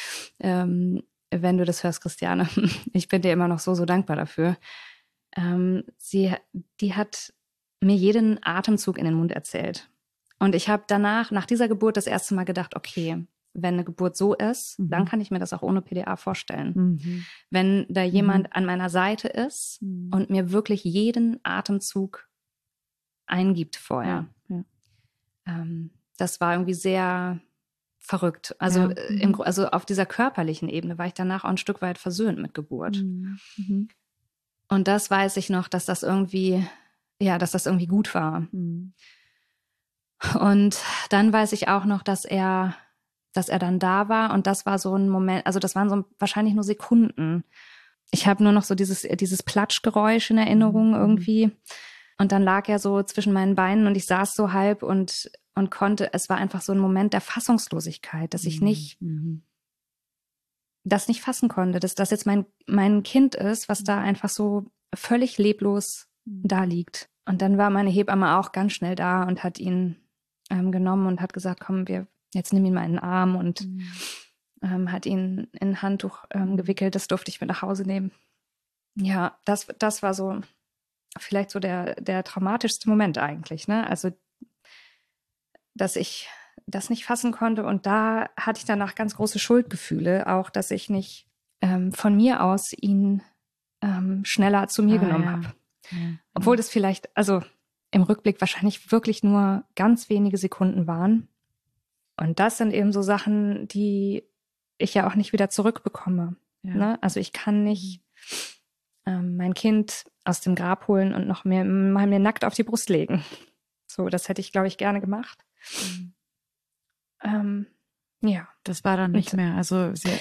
ähm, wenn du das hörst, Christiane, ich bin dir immer noch so, so dankbar dafür. Ähm, sie, die hat mir jeden Atemzug in den Mund erzählt. Und ich habe danach, nach dieser Geburt, das erste Mal gedacht, okay, wenn eine Geburt so ist, mhm. dann kann ich mir das auch ohne P D A vorstellen. Mhm. Wenn da jemand mhm. an meiner Seite ist mhm. und mir wirklich jeden Atemzug eingibt vorher. Ja, ja. Ähm, das war irgendwie sehr verrückt. Also, ja. mhm. im, also auf dieser körperlichen Ebene war ich danach auch ein Stück weit versöhnt mit Geburt. Mhm. Und das weiß ich noch, dass das irgendwie, ja, dass das irgendwie gut war. Mhm. Und dann weiß ich auch noch, dass er, dass er dann da war und das war so ein Moment, also das waren so wahrscheinlich nur Sekunden. Ich habe nur noch so dieses, dieses Platschgeräusch in Erinnerung mhm. irgendwie. Und dann lag er so zwischen meinen Beinen und ich saß so halb und, und konnte, es war einfach so ein Moment der Fassungslosigkeit, dass ich nicht, mhm. das nicht fassen konnte, dass das jetzt mein, mein Kind ist, was da einfach so völlig leblos mhm. da liegt. Und dann war meine Hebamme auch ganz schnell da und hat ihn ähm, genommen und hat gesagt, komm, wir, jetzt nimm ihn mal in den Arm und mhm. ähm, hat ihn in ein Handtuch ähm, gewickelt, das durfte ich mit nach Hause nehmen. Ja, das, das war so vielleicht so der, der traumatischste Moment eigentlich, ne? Also, dass ich das nicht fassen konnte und da hatte ich danach ganz große Schuldgefühle, auch, dass ich nicht ähm, von mir aus ihn ähm, schneller zu mir ah, genommen ja. habe. Ja. Obwohl das vielleicht, also im Rückblick wahrscheinlich wirklich nur ganz wenige Sekunden waren. Und das sind eben so Sachen, die ich ja auch nicht wieder zurückbekomme. Ja. Ne? Also ich kann nicht ähm, mein Kind aus dem Grab holen und noch mehr, mal mir nackt auf die Brust legen. So, das hätte ich, glaube ich, gerne gemacht. Mhm. Ähm, ja. Das war dann nicht mehr. Also sie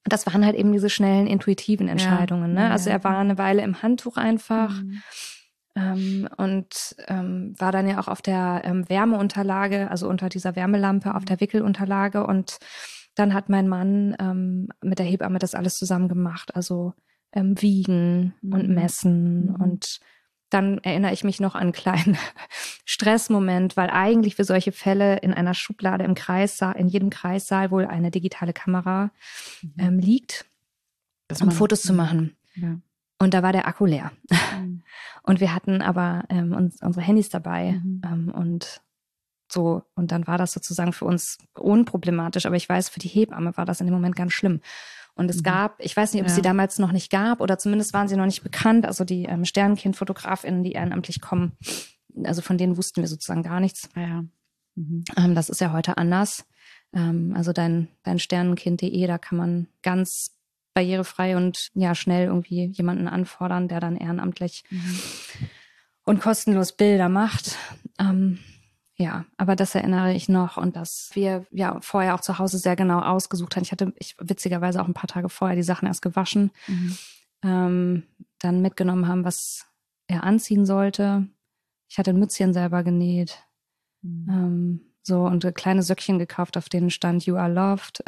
das waren halt eben diese schnellen, intuitiven Entscheidungen. Ja, ne? Also ja. er war eine Weile im Handtuch einfach mhm. ähm, und ähm, war dann ja auch auf der ähm, Wärmeunterlage, also unter dieser Wärmelampe, auf der Wickelunterlage. Und dann hat mein Mann ähm, mit der Hebamme das alles zusammen gemacht. Also ähm, wiegen mhm. und messen mhm. und dann erinnere ich mich noch an einen kleinen Stressmoment, weil eigentlich für solche Fälle in einer Schublade im Kreissaal, in jedem Kreissaal wohl eine digitale Kamera mhm. ähm, liegt, das um Fotos zu machen. Ja. Und da war der Akku leer. Mhm. Und wir hatten aber ähm, uns, unsere Handys dabei mhm. ähm, und so. Und dann war das sozusagen für uns unproblematisch. Aber ich weiß, für die Hebamme war das in dem Moment ganz schlimm. Und es mhm. gab, ich weiß nicht, ob es ja. sie damals noch nicht gab oder zumindest waren sie noch nicht bekannt, also die ähm, Sternenkind-FotografInnen, die ehrenamtlich kommen, also von denen wussten wir sozusagen gar nichts. Ja. Mhm. Ähm, das ist ja heute anders. Ähm, also dein, dein Sternenkind punkt de, da kann man ganz barrierefrei und ja schnell irgendwie jemanden anfordern, der dann ehrenamtlich mhm. und kostenlos Bilder macht. Ähm, Ja, aber das erinnere ich noch und dass wir ja vorher auch zu Hause sehr genau ausgesucht haben. Ich hatte ich witzigerweise auch ein paar Tage vorher die Sachen erst gewaschen, mhm. ähm, dann mitgenommen haben, was er anziehen sollte. Ich hatte ein Mützchen selber genäht, mhm. ähm, so und kleine Söckchen gekauft, auf denen stand "You are loved".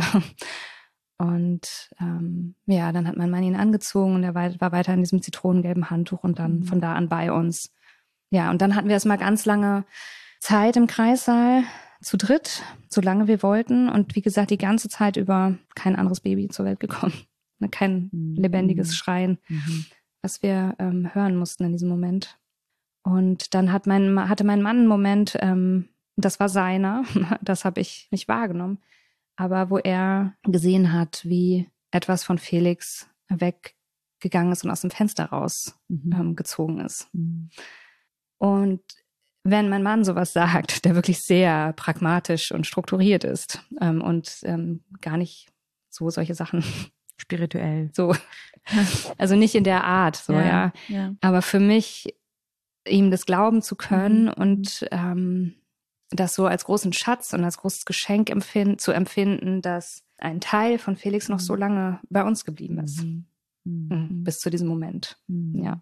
Und ähm, ja, dann hat mein Mann ihn angezogen und er war, war weiter in diesem zitronengelben Handtuch und dann mhm. von da an bei uns. Ja, und dann hatten wir erstmal ganz lange Zeit im Kreissaal zu dritt, so lange wir wollten. Und wie gesagt, die ganze Zeit über kein anderes Baby zur Welt gekommen. Kein mhm. lebendiges Schreien, mhm. was wir ähm, hören mussten in diesem Moment. Und dann hat mein, hatte mein Mann einen Moment, ähm, das war seiner, das habe ich nicht wahrgenommen, aber wo er gesehen hat, wie etwas von Felix weggegangen ist und aus dem Fenster raus mhm. ähm, gezogen ist. Mhm. Und wenn mein Mann sowas sagt, der wirklich sehr pragmatisch und strukturiert ist ähm, und ähm, gar nicht so solche Sachen spirituell, so, also nicht in der Art, so ja, ja. ja. Aber für mich ihm das glauben zu können mhm. und ähm, das so als großen Schatz und als großes Geschenk empfind, zu empfinden, dass ein Teil von Felix noch so lange bei uns geblieben ist, mhm. Mhm. bis zu diesem Moment, mhm. ja.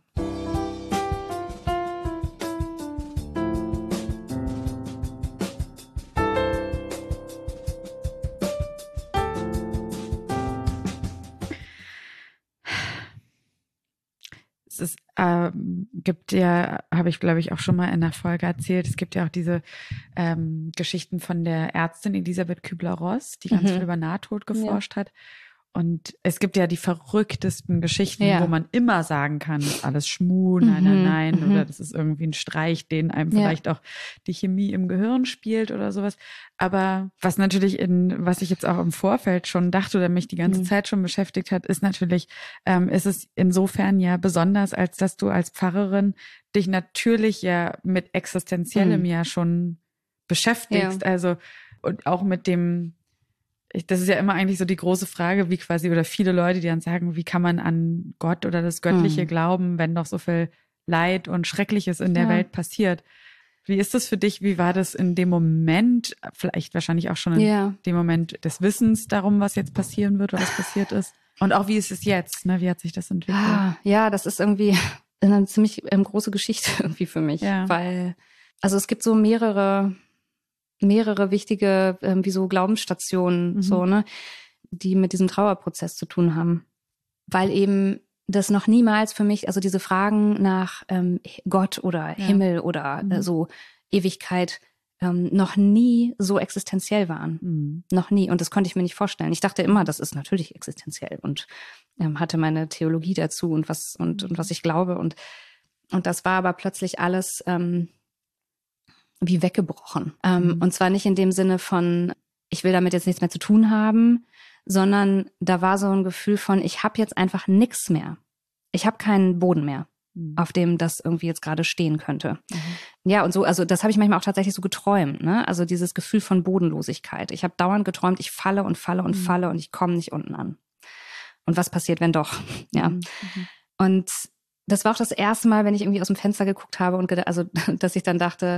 Es ist, ähm, gibt ja, habe ich glaube ich auch schon mal in einer Folge erzählt, es gibt ja auch diese ähm, Geschichten von der Ärztin Elisabeth Kübler-Ross, die ganz mhm. viel über Nahtod geforscht ja. hat. Und es gibt ja die verrücktesten Geschichten, ja. wo man immer sagen kann, alles Schmuh, nein, nein, nein, mhm. oder das ist irgendwie ein Streich, den einem ja. vielleicht auch die Chemie im Gehirn spielt oder sowas. Aber was natürlich in, was ich jetzt auch im Vorfeld schon dachte oder mich die ganze mhm. Zeit schon beschäftigt hat, ist natürlich, ähm, ist es insofern ja besonders, als dass du als Pfarrerin dich natürlich ja mit Existenziellem mhm. ja schon beschäftigst. Ja. Also, und auch mit dem, Ich, das ist ja immer eigentlich so die große Frage, wie quasi, oder viele Leute, die dann sagen, wie kann man an Gott oder das Göttliche hm. glauben, wenn doch so viel Leid und Schreckliches in der ja. Welt passiert. Wie ist das für dich? Wie war das in dem Moment, vielleicht wahrscheinlich auch schon in ja. dem Moment des Wissens darum, was jetzt passieren wird oder was passiert ist? Und auch wie ist es jetzt? Ne? Wie hat sich das entwickelt? Ah, ja, das ist irgendwie eine ziemlich ähm, große Geschichte irgendwie für mich, ja. weil, also es gibt so mehrere mehrere wichtige, ähm, wie so Glaubensstationen, mhm. so, ne, die mit diesem Trauerprozess zu tun haben. Weil eben das noch niemals für mich, also diese Fragen nach ähm, Gott oder ja. Himmel oder mhm. äh, so Ewigkeit ähm, noch nie so existenziell waren. Mhm. Noch nie. Und das konnte ich mir nicht vorstellen. Ich dachte immer, das ist natürlich existenziell und ähm, hatte meine Theologie dazu und was, und, und was ich glaube. Und, und das war aber plötzlich alles ähm, wie weggebrochen. Ähm, mhm. Und zwar nicht in dem Sinne von, ich will damit jetzt nichts mehr zu tun haben, sondern da war so ein Gefühl von, ich habe jetzt einfach nichts mehr. Ich habe keinen Boden mehr, mhm. auf dem das irgendwie jetzt gerade stehen könnte. Mhm. Ja, und so, also das habe ich manchmal auch tatsächlich so geträumt, ne? Also dieses Gefühl von Bodenlosigkeit. Ich habe dauernd geträumt, ich falle und falle und mhm. falle und ich komme nicht unten an. Und was passiert, wenn doch? Ja. Mhm. Und das war auch das erste Mal, wenn ich irgendwie aus dem Fenster geguckt habe und geda- also dass ich dann dachte,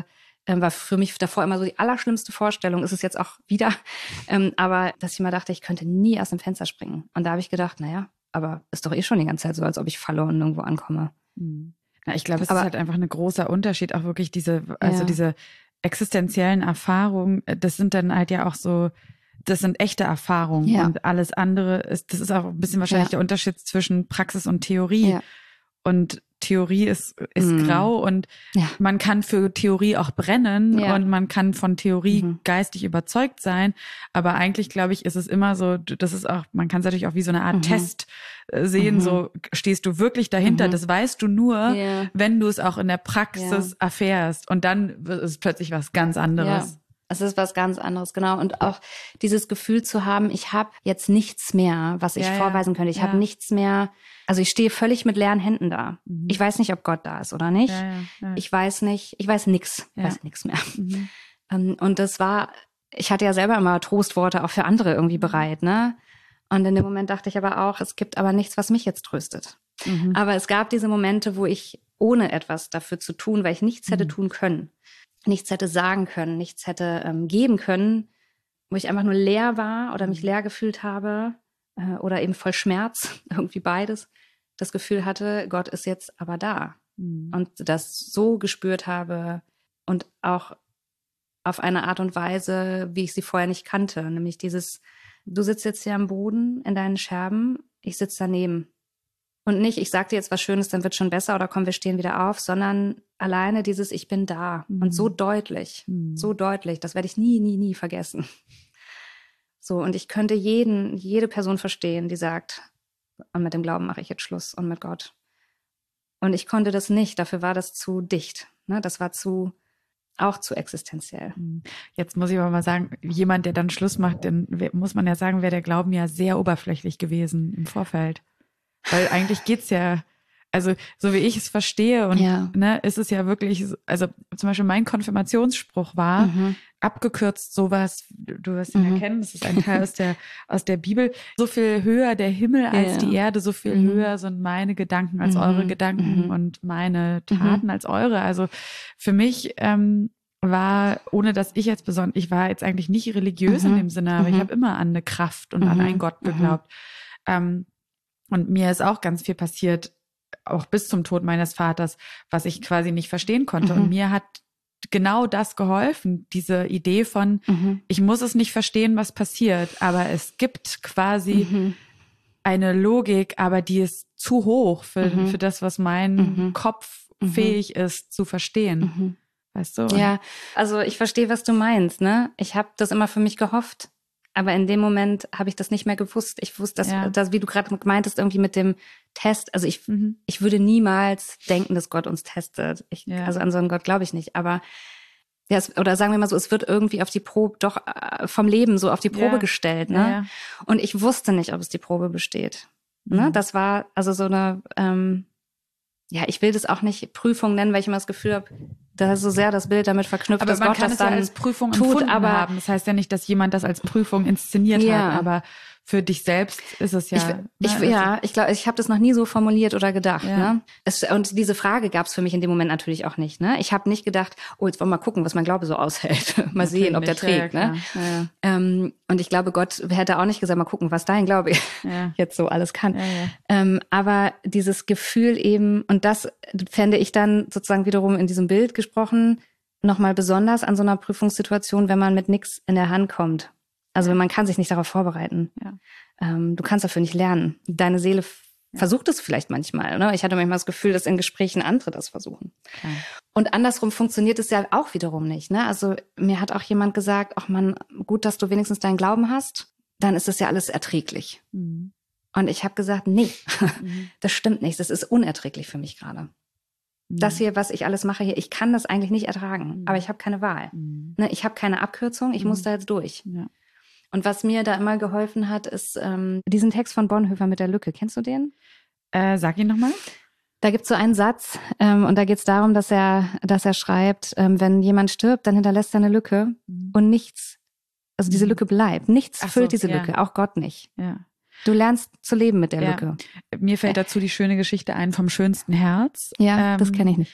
äh, war für mich davor immer so die allerschlimmste Vorstellung, ist es jetzt auch wieder. Ähm, aber dass ich immer dachte, ich könnte nie aus dem Fenster springen. Und da habe ich gedacht, naja, aber ist doch eh schon die ganze Zeit so, als ob ich falle und irgendwo ankomme. Mhm. Na, ich glaube, es aber, ist halt einfach ein großer Unterschied, auch wirklich diese, also ja. diese existenziellen Erfahrungen, das sind dann halt ja auch so, das sind echte Erfahrungen ja. und alles andere ist, das ist auch ein bisschen wahrscheinlich ja. der Unterschied zwischen Praxis und Theorie. Ja. Und Theorie ist, ist mm. grau und ja. man kann für Theorie auch brennen ja. und man kann von Theorie mhm. geistig überzeugt sein. Aber eigentlich, glaube ich, ist es immer so, das ist auch, man kann es natürlich auch wie so eine Art mhm. Test sehen, mhm. so stehst du wirklich dahinter. Mhm. Das weißt du nur, ja. wenn du es auch in der Praxis ja. erfährst. Und dann ist es plötzlich was ganz anderes. Ja. Es ist was ganz anderes, genau. Und auch dieses Gefühl zu haben, ich habe jetzt nichts mehr, was ich ja, vorweisen könnte. Ich ja. habe nichts mehr, also ich stehe völlig mit leeren Händen da. Mhm. Ich weiß nicht, ob Gott da ist oder nicht. Ja, ja, ja. Ich weiß nicht, ich weiß nix, ich ja. weiß nix mehr. Mhm. Und das war, ich hatte ja selber immer Trostworte auch für andere irgendwie bereit, ne? Und in dem Moment dachte ich aber auch, es gibt aber nichts, was mich jetzt tröstet. Mhm. Aber es gab diese Momente, wo ich ohne etwas dafür zu tun, weil ich nichts hätte mhm. tun können, nichts hätte sagen können, nichts hätte ähm, geben können, wo ich einfach nur leer war oder mich leer gefühlt habe äh, oder eben voll Schmerz, irgendwie beides, das Gefühl hatte, Gott ist jetzt aber da. Mhm. Und das so gespürt habe und auch auf eine Art und Weise, wie ich sie vorher nicht kannte, nämlich dieses, du sitzt jetzt hier am Boden in deinen Scherben, ich sitze daneben. Und nicht, ich sag dir jetzt was Schönes, dann wird schon besser oder komm, wir stehen wieder auf, sondern alleine dieses Ich bin da. Mhm. Und so deutlich, mhm. so deutlich, das werde ich nie, nie, nie vergessen. So, und ich könnte jeden, jede Person verstehen, die sagt, und mit dem Glauben mache ich jetzt Schluss und mit Gott. Und ich konnte das nicht, dafür war das zu dicht. Ne? Das war zu, auch zu existenziell. Jetzt muss ich aber mal sagen, jemand, der dann Schluss macht, dann muss man ja sagen, wäre der Glauben ja sehr oberflächlich gewesen im Vorfeld. Weil eigentlich geht's ja, also so wie ich es verstehe und ja. ne, ist es ja wirklich, also zum Beispiel mein Konfirmationsspruch war, mhm. abgekürzt sowas, du wirst ihn mhm. erkennen, das ist ein Teil aus der aus der Bibel, so viel höher der Himmel als ja. die Erde, so viel mhm. höher sind meine Gedanken als mhm. eure Gedanken mhm. und meine Taten mhm. als eure. Also für mich ähm, war, ohne dass ich jetzt besonders, ich war jetzt eigentlich nicht religiös mhm. in dem Sinne, aber mhm. ich habe immer an eine Kraft und mhm. an einen Gott geglaubt. Mhm. Ähm, Und mir ist auch ganz viel passiert, auch bis zum Tod meines Vaters, was ich quasi nicht verstehen konnte. Mhm. Und mir hat genau das geholfen, diese Idee von, mhm. ich muss es nicht verstehen, was passiert, aber es gibt quasi mhm. eine Logik, aber die ist zu hoch für, mhm. für das, was mein mhm. Kopf mhm. fähig ist zu verstehen. Mhm. Weißt du? Ja, also ich verstehe, was du meinst, ne? Ich habe das immer für mich gehofft. Aber in dem Moment habe ich das nicht mehr gewusst. Ich wusste, dass, ja. dass wie du gerade meintest, irgendwie mit dem Test, also ich, mhm. ich würde niemals denken, dass Gott uns testet. Ich, ja. Also an so einen Gott glaube ich nicht. Aber ja, es, oder sagen wir mal so, es wird irgendwie auf die Probe, doch äh, vom Leben so auf die Probe ja. gestellt. Ne? Ja, ja. Und ich wusste nicht, ob es die Probe besteht. Mhm. Ne? Das war also so eine, ähm, ja, ich will das auch nicht Prüfung nennen, weil ich immer das Gefühl habe, da ist so sehr das Bild damit verknüpft, aber dass man Gott kann das es dann ja als Prüfung tut, empfunden aber haben. Das heißt ja nicht, dass jemand das als Prüfung inszeniert ja. hat, aber für dich selbst ist es ja. Ich, ich, ne, ja, ich glaube, ich habe das noch nie so formuliert oder gedacht. Ja. Ne? Es, und diese Frage gab es für mich in dem Moment natürlich auch nicht. Ne? Ich habe nicht gedacht, oh, jetzt wollen wir mal gucken, was mein Glaube so aushält. mal natürlich sehen, ob der nicht. trägt. Ja, ne? ja, ja. Ähm, und ich glaube, Gott hätte auch nicht gesagt, mal gucken, was dein Glaube ja. jetzt so alles kann. Ja, ja. Ähm, aber dieses Gefühl eben, und das fände ich dann sozusagen wiederum in diesem Bild gesprochen, nochmal besonders an so einer Prüfungssituation, wenn man mit nichts in der Hand kommt. Also man kann sich nicht darauf vorbereiten. Ja. Ähm, du kannst dafür nicht lernen. Deine Seele f- ja. versucht es vielleicht manchmal. Ne? Ich hatte manchmal das Gefühl, dass in Gesprächen andere das versuchen. Ja. Und andersrum funktioniert es ja auch wiederum nicht. Ne? Also mir hat auch jemand gesagt, ach man, gut, dass du wenigstens deinen Glauben hast, dann ist das ja alles erträglich. Mhm. Und ich habe gesagt, nee, mhm. das stimmt nicht. Das ist unerträglich für mich gerade. Das hier, was ich alles mache hier, ich kann das eigentlich nicht ertragen, mhm. aber ich habe keine Wahl. Mhm. Ne, ich habe keine Abkürzung, ich mhm. muss da jetzt durch. Ja. Und was mir da immer geholfen hat, ist ähm, diesen Text von Bonhoeffer mit der Lücke. Kennst du den? Äh, sag ihn nochmal. Da gibt's so einen Satz ähm, und da geht's darum, dass er, dass er schreibt, ähm, wenn jemand stirbt, dann hinterlässt er eine Lücke mhm. und nichts, also diese Lücke bleibt. Nichts Ach füllt so, diese ja. Lücke, auch Gott nicht. Ja. Du lernst zu leben mit der ja. Lücke. Mir fällt dazu die schöne Geschichte ein vom schönsten Herz. Ja, ähm, das kenne ich nicht.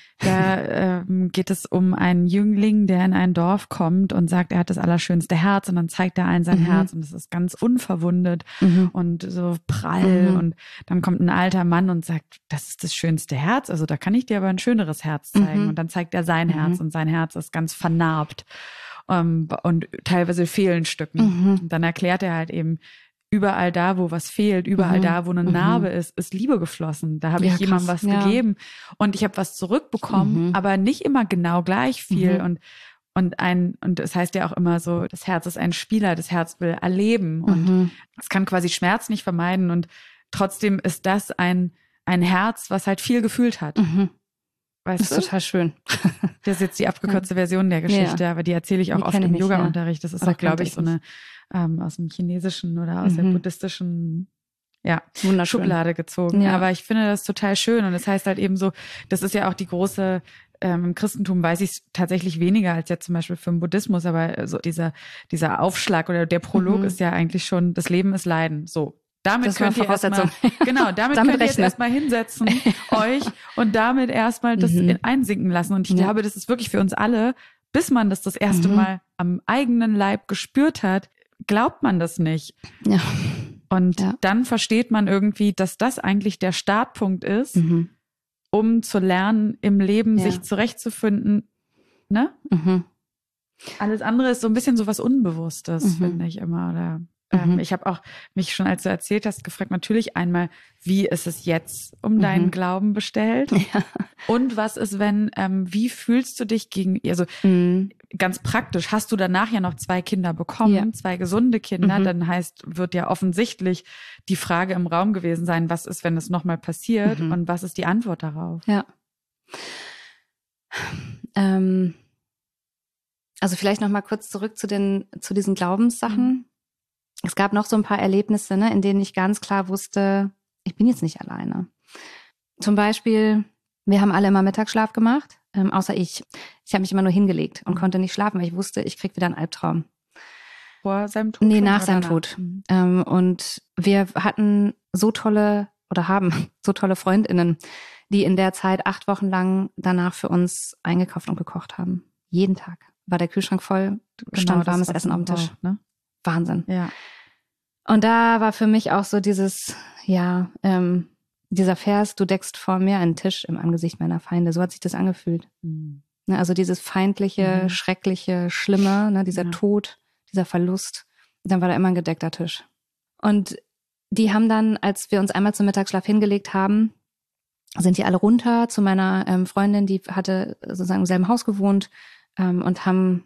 Da ähm, geht es um einen Jüngling, der in ein Dorf kommt und sagt, er hat das allerschönste Herz und dann zeigt er allen sein Mhm. Herz und es ist ganz unverwundet Mhm. und so prall Mhm. und dann kommt ein alter Mann und sagt, das ist das schönste Herz, also da kann ich dir aber ein schöneres Herz zeigen. Mhm. Und dann zeigt er sein Mhm. Herz und sein Herz ist ganz vernarbt ähm, und teilweise fehlen Stücken. Mhm. Und dann erklärt er halt eben, überall da, wo was fehlt, überall Mhm. da, wo eine Mhm. Narbe ist, ist Liebe geflossen. Da habe Ja, ich jemandem krass. was Ja. gegeben und ich habe was zurückbekommen, Mhm. aber nicht immer genau gleich viel. Mhm. Und und ein und es heißt ja auch immer so, das Herz ist ein Spieler, das Herz will erleben und Mhm. es kann quasi Schmerz nicht vermeiden. Und trotzdem ist das ein ein Herz, was halt viel gefühlt hat. Mhm. Weißt Das ist du? total schön. Das ist jetzt die abgekürzte Version der Geschichte, Ja. aber die erzähle ich auch Die oft kenn ich im nicht, Yoga-Unterricht. Das ist Oder auch, glaube kannte ich, ich so eine ähm, aus dem Chinesischen oder aus Mhm. der buddhistischen ja, Wunderschön. Schublade gezogen. Ja. Aber ich finde das total schön. Und das heißt halt eben so, das ist ja auch die große, ähm, im Christentum weiß ich es tatsächlich weniger als jetzt zum Beispiel für den Buddhismus, aber so dieser, dieser Aufschlag oder der Prolog Mhm. ist ja eigentlich schon, das Leben ist Leiden. So. Damit Das war könnt ihr erstmal, Voraussetzung. genau, damit, Damit könnt ihr jetzt rechnen. erstmal hinsetzen, euch und damit erstmal das Mhm. in- einsinken lassen. Und ich Ja. glaube, das ist wirklich für uns alle, bis man das das erste Mhm. Mal am eigenen Leib gespürt hat, glaubt man das nicht. Ja. Und Ja. dann versteht man irgendwie, dass das eigentlich der Startpunkt ist, Mhm. um zu lernen, im Leben Ja. sich zurechtzufinden. Ne? Mhm. Alles andere ist so ein bisschen so was Unbewusstes, Mhm. finde ich immer. Oder ähm, Mhm. ich habe auch mich schon, als du erzählt hast, gefragt, natürlich einmal, wie ist es jetzt um deinen Mhm. Glauben bestellt? Ja. Und was ist, wenn, ähm, wie fühlst du dich gegen, also Mhm. ganz praktisch, hast du danach ja noch zwei Kinder bekommen, Ja. zwei gesunde Kinder, Mhm. dann heißt, wird ja offensichtlich die Frage im Raum gewesen sein, was ist, wenn es nochmal passiert Mhm. und was ist die Antwort darauf? Ja. Ähm, also vielleicht noch mal kurz zurück zu den zu diesen Glaubenssachen. Mhm. Es gab noch so ein paar Erlebnisse, ne, in denen ich ganz klar wusste, ich bin jetzt nicht alleine. Zum Beispiel, wir haben alle immer Mittagsschlaf gemacht, ähm, außer ich. Ich habe mich immer nur hingelegt und Mhm. konnte nicht schlafen, weil ich wusste, ich krieg wieder einen Albtraum. Vor seinem Tod? Nee, schon nach oder seinem danach? Tod. Mhm. Ähm, und wir hatten so tolle oder haben so tolle FreundInnen, die in der Zeit acht Wochen lang danach für uns eingekauft und gekocht haben. Jeden Tag war der Kühlschrank voll, stand Genau, das, warmes was Essen auf man dem Tisch. braucht, ne? Wahnsinn. Ja. Und da war für mich auch so dieses, ja, ähm, dieser Vers, du deckst vor mir einen Tisch im Angesicht meiner Feinde. So hat sich das angefühlt. Mhm. Ne, also dieses feindliche, Mhm. schreckliche, schlimme, ne, dieser Ja. Tod, dieser Verlust. Dann war da immer ein gedeckter Tisch. Und die haben dann, als wir uns einmal zum Mittagsschlaf hingelegt haben, sind die alle runter zu meiner ähm, Freundin, die hatte sozusagen im selben Haus gewohnt, ähm, und haben,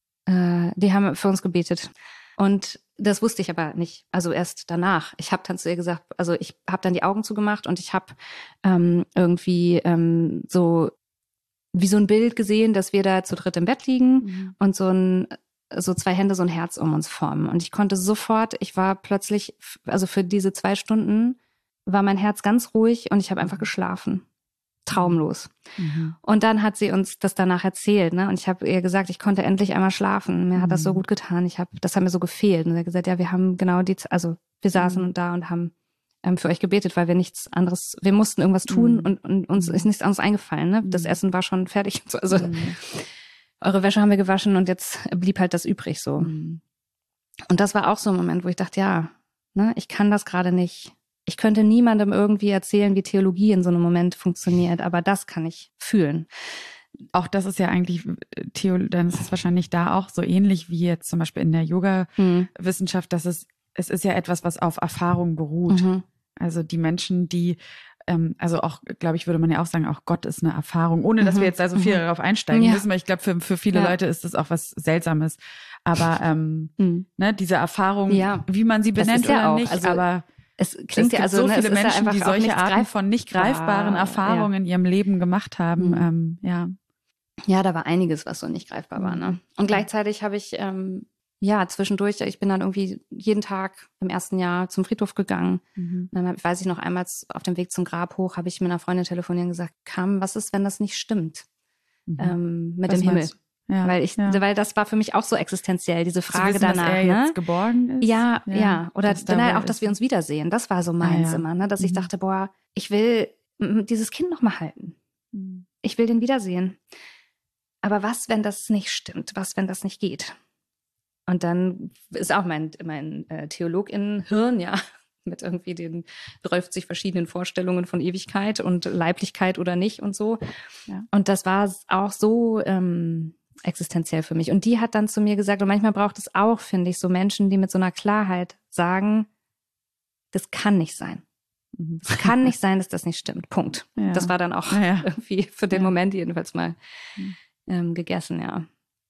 äh, die haben für uns gebetet. Und das wusste ich aber nicht, also erst danach. Ich habe dann zu ihr gesagt, also ich habe dann die Augen zugemacht und ich habe ähm, irgendwie ähm, so wie so ein Bild gesehen, dass wir da zu dritt im Bett liegen Mhm. und so ein so zwei Hände so ein Herz um uns formen. Und ich konnte sofort, ich war plötzlich, also für diese zwei Stunden war mein Herz ganz ruhig und ich habe einfach geschlafen. Traumlos. Mhm. Und dann hat sie uns das danach erzählt, ne? Und ich habe ihr gesagt, ich konnte endlich einmal schlafen. Mir hat das so Mhm. gut getan. Ich habe, das hat mir so gefehlt. Und sie hat gesagt, ja, wir haben genau die, also wir saßen Mhm. da und haben ähm, für euch gebetet, weil wir nichts anderes, wir mussten irgendwas tun Mhm. und, und uns Mhm. ist nichts anderes eingefallen. Ne? Das Mhm. Essen war schon fertig. Also Mhm. eure Wäsche haben wir gewaschen und jetzt blieb halt das übrig so. Mhm. Und das war auch so ein Moment, wo ich dachte, ja, ne, ich kann das gerade nicht. Ich könnte niemandem irgendwie erzählen, wie Theologie in so einem Moment funktioniert, aber das kann ich fühlen. Auch das ist ja eigentlich, Theo, dann ist es wahrscheinlich da auch so ähnlich wie jetzt zum Beispiel in der Yoga-Wissenschaft, dass es, es ist ja etwas, was auf Erfahrung beruht. Mhm. Also die Menschen, die, ähm, also auch, glaube ich, würde man ja auch sagen, auch Gott ist eine Erfahrung, ohne dass Mhm. wir jetzt da so viel Mhm. darauf einsteigen Ja. müssen, weil ich glaube, für, für viele Ja. Leute ist das auch was Seltsames. Aber ähm, Mhm. ne, diese Erfahrung, Ja. wie man sie Das benennt ist ja oder auch, nicht, also aber Es es klingt gibt ja also, so ne, viele es ist ja Menschen, einfach die auch solche nichts Arten von nicht greifbaren greifbar, Erfahrungen ja. in ihrem Leben gemacht haben. Mhm. Ähm, ja. Ja, da war einiges, was so nicht greifbar war. Ne? Mhm. Und gleichzeitig habe ich, ähm, ja, zwischendurch, ich bin dann irgendwie jeden Tag im ersten Jahr zum Friedhof gegangen. Mhm. Und dann hab, weiß ich noch einmal auf dem Weg zum Grab hoch, habe ich mit einer Freundin telefoniert und gesagt, Kam, was ist, wenn das nicht stimmt? Mhm. Ähm, mit Was dem Himmel. meinst Ja, weil ich, ja. weil das war für mich auch so existenziell, diese Frage zu wissen, danach. Dass er ne? jetzt geborgen ist. Ja, ja. ja. Oder dann da halt auch, dass wir uns wiedersehen. Das war so meins ah, ja. immer, ne? Dass mhm. ich dachte, boah, ich will dieses Kind noch mal halten. Mhm. Ich will den wiedersehen. Aber was, wenn das nicht stimmt? Was, wenn das nicht geht? Und dann ist auch mein, mein äh, Theologinnenhirn, ja, mit irgendwie den dreißig verschiedenen Vorstellungen von Ewigkeit und Leiblichkeit oder nicht und so. Ja. Und das war auch so ähm, existenziell für mich. Und die hat dann zu mir gesagt, und manchmal braucht es auch, finde ich, so Menschen, die mit so einer Klarheit sagen, das kann nicht sein. Es kann nicht sein, dass das nicht stimmt. Punkt. Ja. Das war dann auch ja, ja. irgendwie für den ja. Moment jedenfalls mal ähm, gegessen, ja.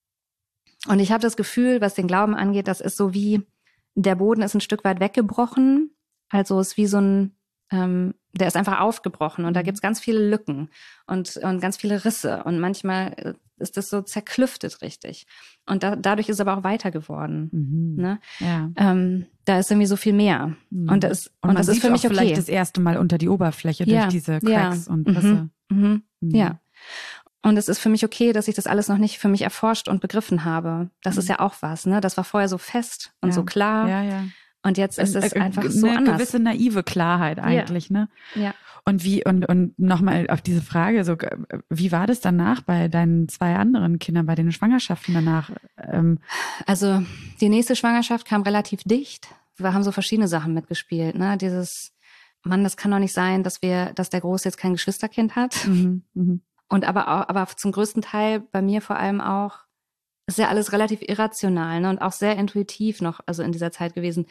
Und ich habe das Gefühl, was den Glauben angeht, das ist so wie, der Boden ist ein Stück weit weggebrochen. Also es ist wie so ein, ähm, der ist einfach aufgebrochen und da gibt's ganz viele Lücken und, und ganz viele Risse und manchmal ist das so zerklüftet richtig. Und da, dadurch ist es aber auch weiter geworden. Mhm. Ne? Ja. Ähm, da ist irgendwie so viel mehr. Mhm. Und das, und, und das ist für mich okay. Vielleicht das erste Mal unter die Oberfläche ja. durch diese Cracks ja. und Risse. Mhm. Mhm. Mhm. Ja. Und es ist für mich okay, dass ich das alles noch nicht für mich erforscht und begriffen habe. Das mhm. ist ja auch was, ne? Das war vorher so fest und ja. so klar. Ja, ja. Und jetzt ist es einfach so eine anders. gewisse naive Klarheit eigentlich, ja. ne? Ja. Und wie, und, und nochmal auf diese Frage, so, wie war das danach bei deinen zwei anderen Kindern, bei den Schwangerschaften danach? Ähm also, die nächste Schwangerschaft kam relativ dicht. Wir haben so verschiedene Sachen mitgespielt, ne? Dieses, Mann, das kann doch nicht sein, dass wir, dass der Große jetzt kein Geschwisterkind hat. Mhm, mh. Und aber auch, aber zum größten Teil bei mir vor allem auch, ist ja alles relativ irrational, ne? Und auch sehr intuitiv noch, also in dieser Zeit gewesen,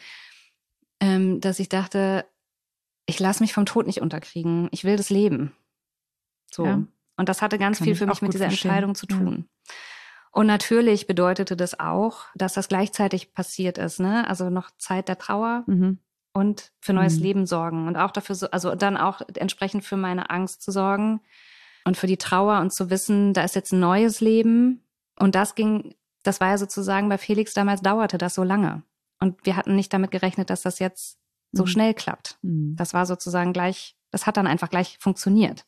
ähm, dass ich dachte, ich lasse mich vom Tod nicht unterkriegen. Ich will das Leben. So. Ja. Und das hatte ganz Kann viel für mich mit dieser verstehen. Entscheidung zu tun. Ja. Und natürlich bedeutete das auch, dass das gleichzeitig passiert ist, ne? Also noch Zeit der Trauer mhm. und für neues mhm. Leben sorgen. Und auch dafür, so, also dann auch entsprechend für meine Angst zu sorgen und für die Trauer und zu wissen, da ist jetzt ein neues Leben. Und das ging, das war ja sozusagen bei Felix damals dauerte das so lange. Und wir hatten nicht damit gerechnet, dass das jetzt so mhm. schnell klappt. Mhm. Das war sozusagen gleich, das hat dann einfach gleich funktioniert.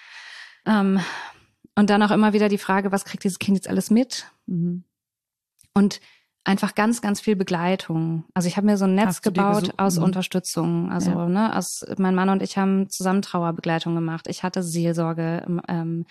Ähm, und dann auch immer wieder die Frage, was kriegt dieses Kind jetzt alles mit? Mhm. Und einfach ganz, ganz viel Begleitung. Also ich habe mir so ein Netz Hast gebaut aus mhm. Unterstützung. Also ja. ne, aus, mein Mann und ich haben zusammen Trauerbegleitung gemacht. Ich hatte Seelsorge, ähm,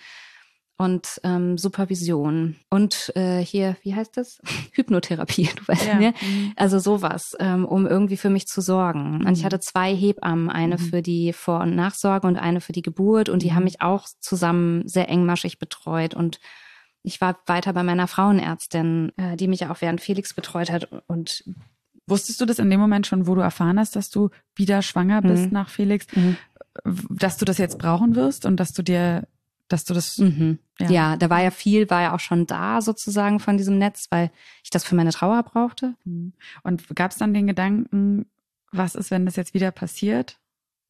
und ähm, Supervision und äh, hier, wie heißt das? Hypnotherapie, du weißt, ja. ne? Mhm. Also sowas, ähm, um irgendwie für mich zu sorgen. Mhm. Und ich hatte zwei Hebammen, eine mhm. für die Vor- und Nachsorge und eine für die Geburt und die mhm. haben mich auch zusammen sehr engmaschig betreut und ich war weiter bei meiner Frauenärztin, äh, die mich ja auch während Felix betreut hat und wusstest du das in dem Moment schon, wo du erfahren hast, dass du wieder schwanger bist mhm. nach Felix, mhm. dass du das jetzt brauchen wirst und dass du dir dass du das, mhm. ja. ja, da war ja viel, war ja auch schon da sozusagen von diesem Netz, weil ich das für meine Trauer brauchte. Und gab es dann den Gedanken, was ist, wenn das jetzt wieder passiert?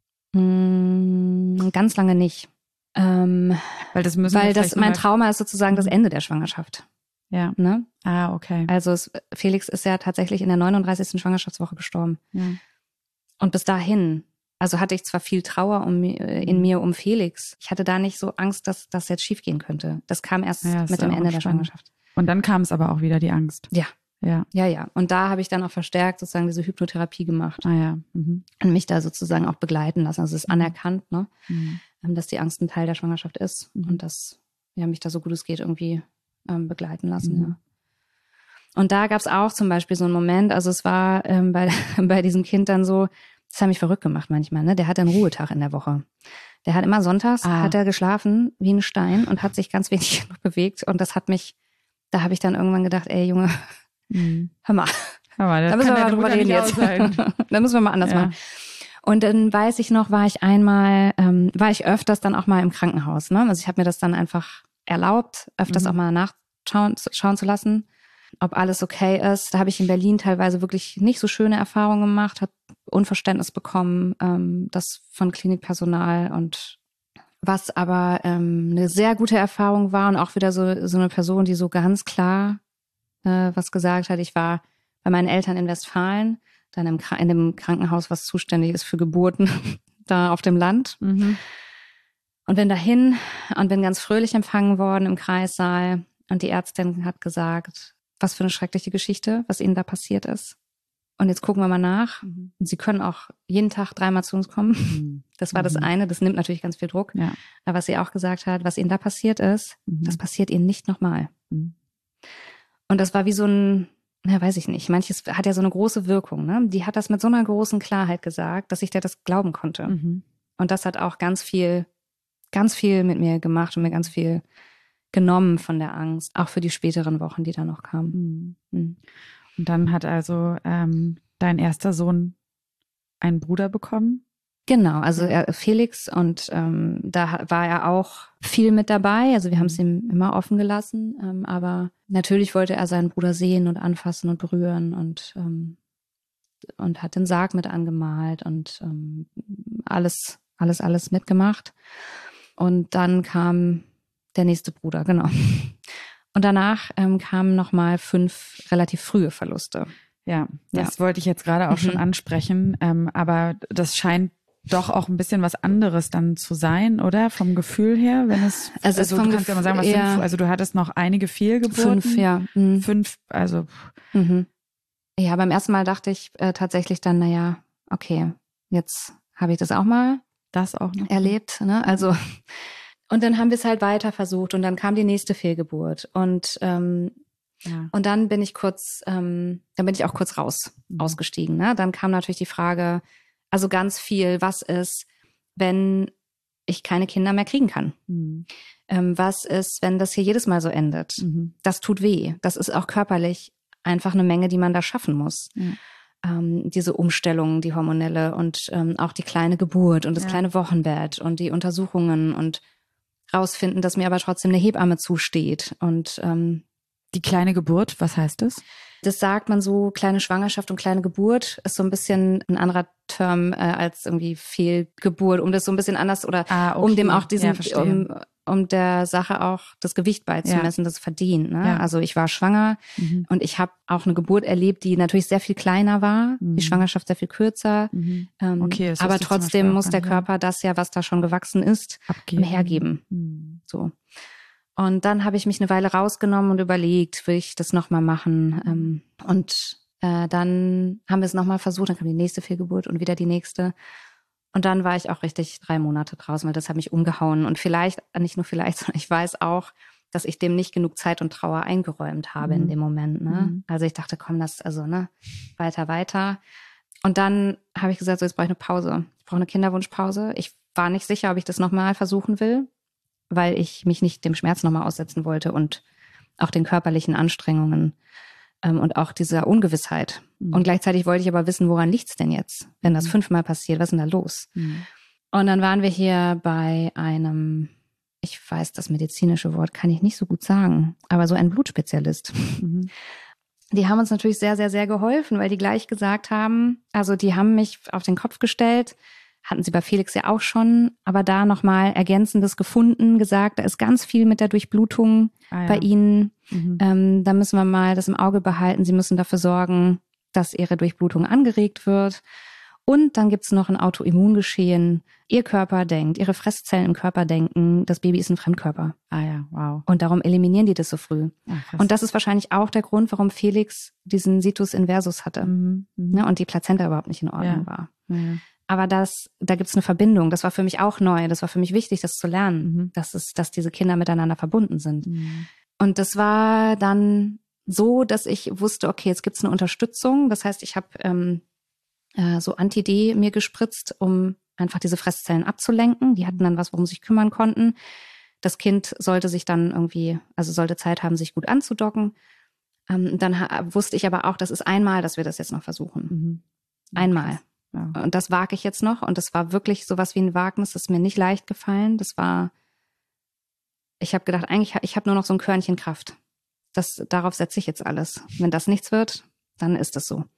Mm, ganz lange nicht. Ähm, weil das müssen weil das, mein Trauma ist sozusagen mhm. das Ende der Schwangerschaft. Ja. Ne? Ah, okay. Also es, Felix ist ja tatsächlich in der neununddreißigsten Schwangerschaftswoche gestorben. Ja. Und bis dahin, also hatte ich zwar viel Trauer um, in mir um Felix. Ich hatte da nicht so Angst, dass das jetzt schiefgehen könnte. Das kam erst ja, mit dem Ende der Schwangerschaft. Und dann kam es aber auch wieder, die Angst. Ja. Ja, ja. ja. Und da habe ich dann auch verstärkt sozusagen diese Hypnotherapie gemacht. Ah ja. Mhm. Und mich da sozusagen auch begleiten lassen. Also es ist anerkannt, ne, mhm. dass die Angst ein Teil der Schwangerschaft ist. Mhm. Und dass ja, mich da so gut es geht irgendwie ähm, begleiten lassen. Mhm. Ja. Und da gab es auch zum Beispiel so einen Moment, also es war ähm, bei, bei diesem Kind dann so, das hat mich verrückt gemacht manchmal, ne? Der hatte einen Ruhetag in der Woche. Der hat immer sonntags, ah. hat er geschlafen wie ein Stein und hat sich ganz wenig noch bewegt. Und das hat mich, da habe ich dann irgendwann gedacht, ey Junge, mhm. hör mal, hör mal da müssen wir mal drüber reden jetzt. Da müssen wir mal anders ja. machen. Und dann weiß ich noch, war ich einmal, ähm, war ich öfters dann auch mal im Krankenhaus. Ne? Also ich habe mir das dann einfach erlaubt, öfters mhm. auch mal nachschauen schauen zu lassen, ob alles okay ist. Da habe ich in Berlin teilweise wirklich nicht so schöne Erfahrungen gemacht, habe Unverständnis bekommen, ähm, das von Klinikpersonal und was aber ähm, eine sehr gute Erfahrung war und auch wieder so so eine Person, die so ganz klar äh, was gesagt hat. Ich war bei meinen Eltern in Westfalen, dann im, in dem Krankenhaus, was zuständig ist für Geburten, da auf dem Land. Mhm. Und bin dahin und bin ganz fröhlich empfangen worden im Kreissaal. Und die Ärztin hat gesagt, was für eine schreckliche Geschichte, was ihnen da passiert ist. Und jetzt gucken wir mal nach. Mhm. Und sie können auch jeden Tag dreimal zu uns kommen. Mhm. Das war das eine. Das nimmt natürlich ganz viel Druck. Ja. Aber was sie auch gesagt hat, was ihnen da passiert ist, mhm. das passiert ihnen nicht nochmal. Mhm. Und das war wie so ein, ja, weiß ich nicht. Manches hat ja so eine große Wirkung. Ne? Die hat das mit so einer großen Klarheit gesagt, dass ich dir das glauben konnte. Mhm. Und das hat auch ganz viel, ganz viel mit mir gemacht und mir ganz viel genommen von der Angst. Auch für die späteren Wochen, die da noch kamen. Mhm. Mhm. Und dann hat also ähm, dein erster Sohn einen Bruder bekommen? Genau, also er, Felix, und ähm, da war er auch viel mit dabei. Also wir haben es ihm immer offen gelassen, ähm, aber natürlich wollte er seinen Bruder sehen und anfassen und berühren und ähm, und hat den Sarg mit angemalt und ähm, alles, alles, alles mitgemacht. Und dann kam der nächste Bruder, genau. Und danach ähm, kamen nochmal fünf relativ frühe Verluste. Ja, das ja. wollte ich jetzt gerade auch mhm. schon ansprechen. Ähm, aber das scheint doch auch ein bisschen was anderes dann zu sein, oder? Vom Gefühl her, wenn es, also, also es du kannst ja mal sagen, was ja, sind, also du hattest noch einige Fehlgeburten. Fünf, ja. Mhm. Fünf, also. Mhm. Ja, beim ersten Mal dachte ich äh, tatsächlich dann, naja, okay, jetzt habe ich das auch mal das auch noch erlebt, ne? Also, und dann haben wir es halt weiter versucht und dann kam die nächste Fehlgeburt und ähm, ja. und dann bin ich kurz, ähm, dann bin ich auch kurz raus, mhm. ausgestiegen, ne? Dann kam natürlich die Frage, also ganz viel, was ist, wenn ich keine Kinder mehr kriegen kann? Mhm. Ähm, was ist, wenn das hier jedes Mal so endet? Mhm. Das tut weh. Das ist auch körperlich einfach eine Menge, die man da schaffen muss. Mhm. Ähm, diese Umstellung, die hormonelle und ähm, auch die kleine Geburt und das ja. kleine Wochenbett und die Untersuchungen und rausfinden, dass mir aber trotzdem eine Hebamme zusteht. Und ähm, die kleine Geburt, was heißt das? Das sagt man so, kleine Schwangerschaft und kleine Geburt ist so ein bisschen ein anderer Term äh, als irgendwie Fehlgeburt, um das so ein bisschen anders oder ah, okay. um dem auch diesen, ja, um, um der Sache auch das Gewicht beizumessen, ja. das verdient. Ne? Ja. Also ich war schwanger mhm. und ich habe auch eine Geburt erlebt, die natürlich sehr viel kleiner war, mhm. die Schwangerschaft sehr viel kürzer. Mhm. Ähm, okay, aber trotzdem muss der Körper das ja, was da schon gewachsen ist, Abgeben. hergeben. Mhm. So. Und dann habe ich mich eine Weile rausgenommen und überlegt, will ich das nochmal machen? Ähm, und äh, dann haben wir es nochmal versucht, dann kam die nächste Fehlgeburt und wieder die nächste. Und dann war ich auch richtig drei Monate draußen, weil das hat mich umgehauen. Und vielleicht, nicht nur vielleicht, sondern ich weiß auch, dass ich dem nicht genug Zeit und Trauer eingeräumt habe mhm. in dem Moment. Ne? Mhm. Also ich dachte, komm, das, also, ne, weiter, weiter. Und dann habe ich gesagt, so, jetzt brauche ich eine Pause. Ich brauche eine Kinderwunschpause. Ich war nicht sicher, ob ich das nochmal versuchen will, weil ich mich nicht dem Schmerz nochmal aussetzen wollte und auch den körperlichen Anstrengungen ähm, und auch dieser Ungewissheit. Mhm. Und gleichzeitig wollte ich aber wissen, woran liegt's denn jetzt, wenn das fünfmal passiert, was ist denn da los? Mhm. Und dann waren wir hier bei einem, ich weiß, das medizinische Wort kann ich nicht so gut sagen, aber so ein Blutspezialist. Mhm. Die haben uns natürlich sehr, sehr, sehr geholfen, weil die gleich gesagt haben, also die haben mich auf den Kopf gestellt, hatten sie bei Felix ja auch schon, aber da nochmal Ergänzendes gefunden, gesagt, da ist ganz viel mit der Durchblutung ah, ja. bei ihnen. Mhm. Ähm, da müssen wir mal das im Auge behalten. Sie müssen dafür sorgen, dass ihre Durchblutung angeregt wird. Und dann gibt's noch ein Autoimmungeschehen. Ihr Körper denkt, ihre Fresszellen im Körper denken, das Baby ist ein Fremdkörper. Ah ja, wow. Und darum eliminieren die das so früh. Ach, und das ist wahrscheinlich auch der Grund, warum Felix diesen Situs inversus hatte. Mhm. Mhm. Ja, und die Plazenta überhaupt nicht in Ordnung ja. war. Ja. Aber das, da gibt's eine Verbindung. Das war für mich auch neu. Das war für mich wichtig, das zu lernen, mhm. dass es, dass diese Kinder miteinander verbunden sind. Mhm. Und das war dann so, dass ich wusste, okay, jetzt gibt's eine Unterstützung. Das heißt, ich habe ähm, äh, so Anti-D mir gespritzt, um einfach diese Fresszellen abzulenken. Die hatten dann was, worum sie sich kümmern konnten. Das Kind sollte sich dann irgendwie, also sollte Zeit haben, sich gut anzudocken. Ähm, dann ha- wusste ich aber auch, das ist einmal, dass wir das jetzt noch versuchen. Mhm. Einmal. Ja. Und das wage ich jetzt noch. Und das war wirklich sowas wie ein Wagnis. Das ist mir nicht leicht gefallen. Das war, ich habe gedacht, eigentlich, ich habe nur noch so ein Körnchen Kraft. Das, darauf setze ich jetzt alles. Wenn das nichts wird, dann ist es so.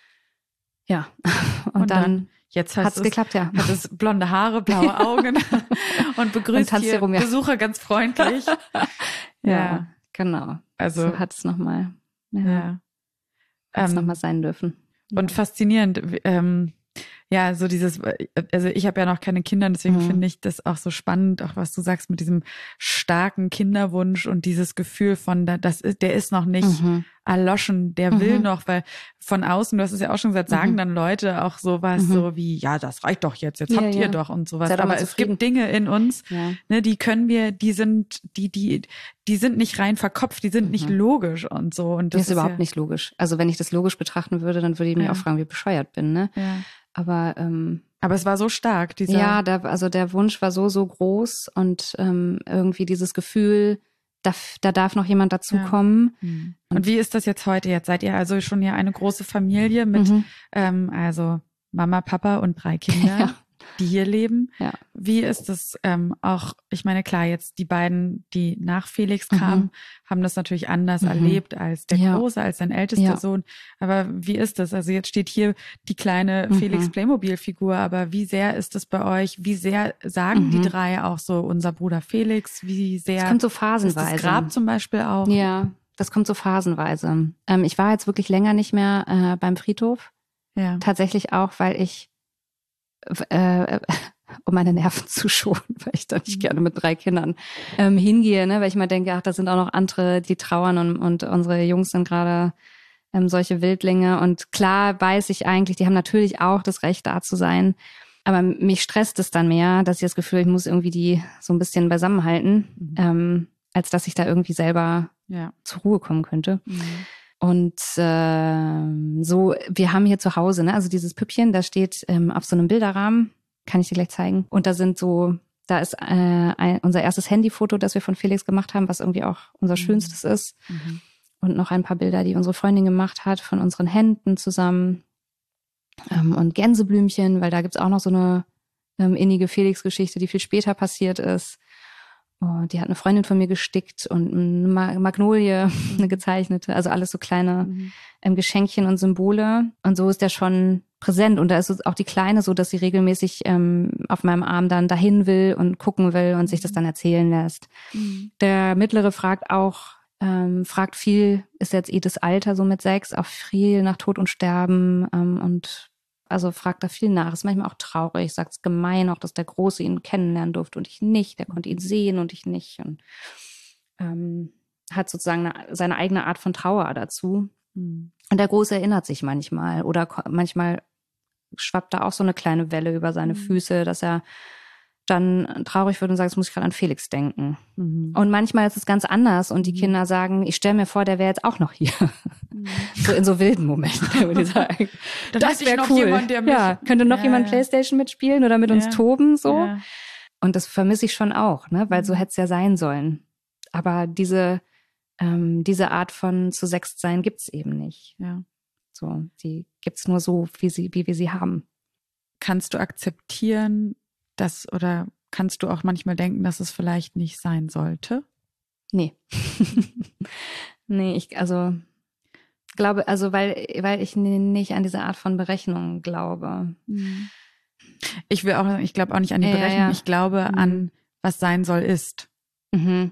Ja. Und, und dann, dann jetzt hat es geklappt, ja. Hat es blonde Haare, blaue Augen und begrüßt und hier rum, ja. Besucher ganz freundlich. ja, ja, genau. Also so hat es nochmal, ja, ja. hat es ähm, nochmal sein dürfen. Und faszinierend, ähm, Ja, so dieses, also ich habe ja noch keine Kinder, deswegen mhm. finde ich das auch so spannend, auch was du sagst mit diesem starken Kinderwunsch und dieses Gefühl von, das ist, der ist noch nicht mhm. erloschen, der mhm. will noch, weil von außen, du hast es ja auch schon gesagt, sagen mhm. dann Leute auch sowas mhm. so wie, ja, das reicht doch jetzt, jetzt ja, habt ihr ja. doch und sowas. Aber es gibt Dinge in uns, ja. ne, die können wir, die sind, die, die, die sind nicht rein verkopft, die sind mhm. nicht logisch und so. Und das, das ist, ist überhaupt ja nicht logisch. Also wenn ich das logisch betrachten würde, dann würde ich mich ja. auch fragen, wie ich bescheuert bin, ne? Ja. Aber ähm, aber es war so stark, dieser ja, der, also der Wunsch war so so groß und ähm, irgendwie dieses Gefühl, da, da darf noch jemand dazukommen. Ja. Mhm. Und, und wie ist das jetzt heute? Jetzt seid ihr also schon ja eine große Familie mit mhm. ähm, also Mama, Papa und drei Kindern, ja. die hier leben. Ja. Wie ist das ähm, auch? Ich meine, klar, jetzt die beiden, die nach Felix kamen, mhm. haben das natürlich anders mhm. erlebt als der ja. Große, als sein ältester ja. Sohn. Aber wie ist das? Also jetzt steht hier die kleine mhm. Felix Playmobil-Figur, aber wie sehr ist das bei euch? Wie sehr sagen mhm. die drei auch so, unser Bruder Felix? Wie sehr? Das kommt so phasenweise. Ist das Grab zum Beispiel auch? Ja, das kommt so phasenweise. Ähm, ich war jetzt wirklich länger nicht mehr äh, beim Friedhof. Ja. Tatsächlich auch, weil ich äh, um meine Nerven zu schonen, weil ich da nicht mhm. gerne mit drei Kindern ähm, hingehe, ne? Weil ich mal denke, ach, da sind auch noch andere, die trauern und, und unsere Jungs sind gerade ähm, solche Wildlinge. Und klar weiß ich eigentlich, die haben natürlich auch das Recht, da zu sein. Aber mich stresst es dann mehr, dass ich das Gefühl, ich muss irgendwie die so ein bisschen beisammenhalten, mhm. ähm, als dass ich da irgendwie selber ja. zur Ruhe kommen könnte. Mhm. Und äh, so, wir haben hier zu Hause, ne, also dieses Püppchen, das steht ähm, auf so einem Bilderrahmen, kann ich dir gleich zeigen. Und da sind so, da ist äh, ein, unser erstes Handyfoto, das wir von Felix gemacht haben, was irgendwie auch unser mhm. schönstes ist. Mhm. Und noch ein paar Bilder, die unsere Freundin gemacht hat, von unseren Händen zusammen. Ähm, und Gänseblümchen, weil da gibt's auch noch so eine ähm, innige Felix-Geschichte, die viel später passiert ist. Oh, die hat eine Freundin von mir gestickt und eine Magnolie, mhm. eine gezeichnete, also alles so kleine mhm. ähm, Geschenkchen und Symbole. Und so ist der schon präsent. Und da ist auch die Kleine so, dass sie regelmäßig ähm, auf meinem Arm dann dahin will und gucken will und mhm. sich das dann erzählen lässt. Mhm. Der Mittlere fragt auch, ähm, fragt viel, ist jetzt eh das Alter so mit sechs, auch viel nach Tod und Sterben ähm, und also fragt da viel nach. Ist manchmal auch traurig, sagt es gemein auch, dass der Große ihn kennenlernen durfte und ich nicht. Der konnte ihn sehen und ich nicht. Und ähm, hat sozusagen eine, seine eigene Art von Trauer dazu. Mhm. Und der Große erinnert sich manchmal. Oder manchmal schwappt da auch so eine kleine Welle über seine mhm. Füße, dass er dann traurig wird und sagt, jetzt muss ich gerade an Felix denken. Mhm. Und manchmal ist es ganz anders und die Kinder sagen, ich stelle mir vor, der wäre jetzt auch noch hier. Mhm. So in so wilden Momenten, würde ich sagen. Das wäre cool. Jemand, der mich, ja, könnte noch ja, jemand ja. Playstation mitspielen oder mit ja. uns toben, so. Ja. Und das vermisse ich schon auch, ne, weil mhm. so hätte es ja sein sollen. Aber diese, ähm, diese Art von zu sechst sein gibt's eben nicht. Ja. So, die gibt's nur so, wie sie, wie wir sie haben. Kannst du akzeptieren, dass, oder kannst du auch manchmal denken, dass es vielleicht nicht sein sollte? Nee. nee, ich, also, glaube, also, weil, weil ich nicht an diese Art von Berechnung glaube. Mhm. Ich will auch, ich glaube auch nicht an die ja, Berechnung. Ja. Ich glaube mhm. an, was sein soll, ist. Mhm.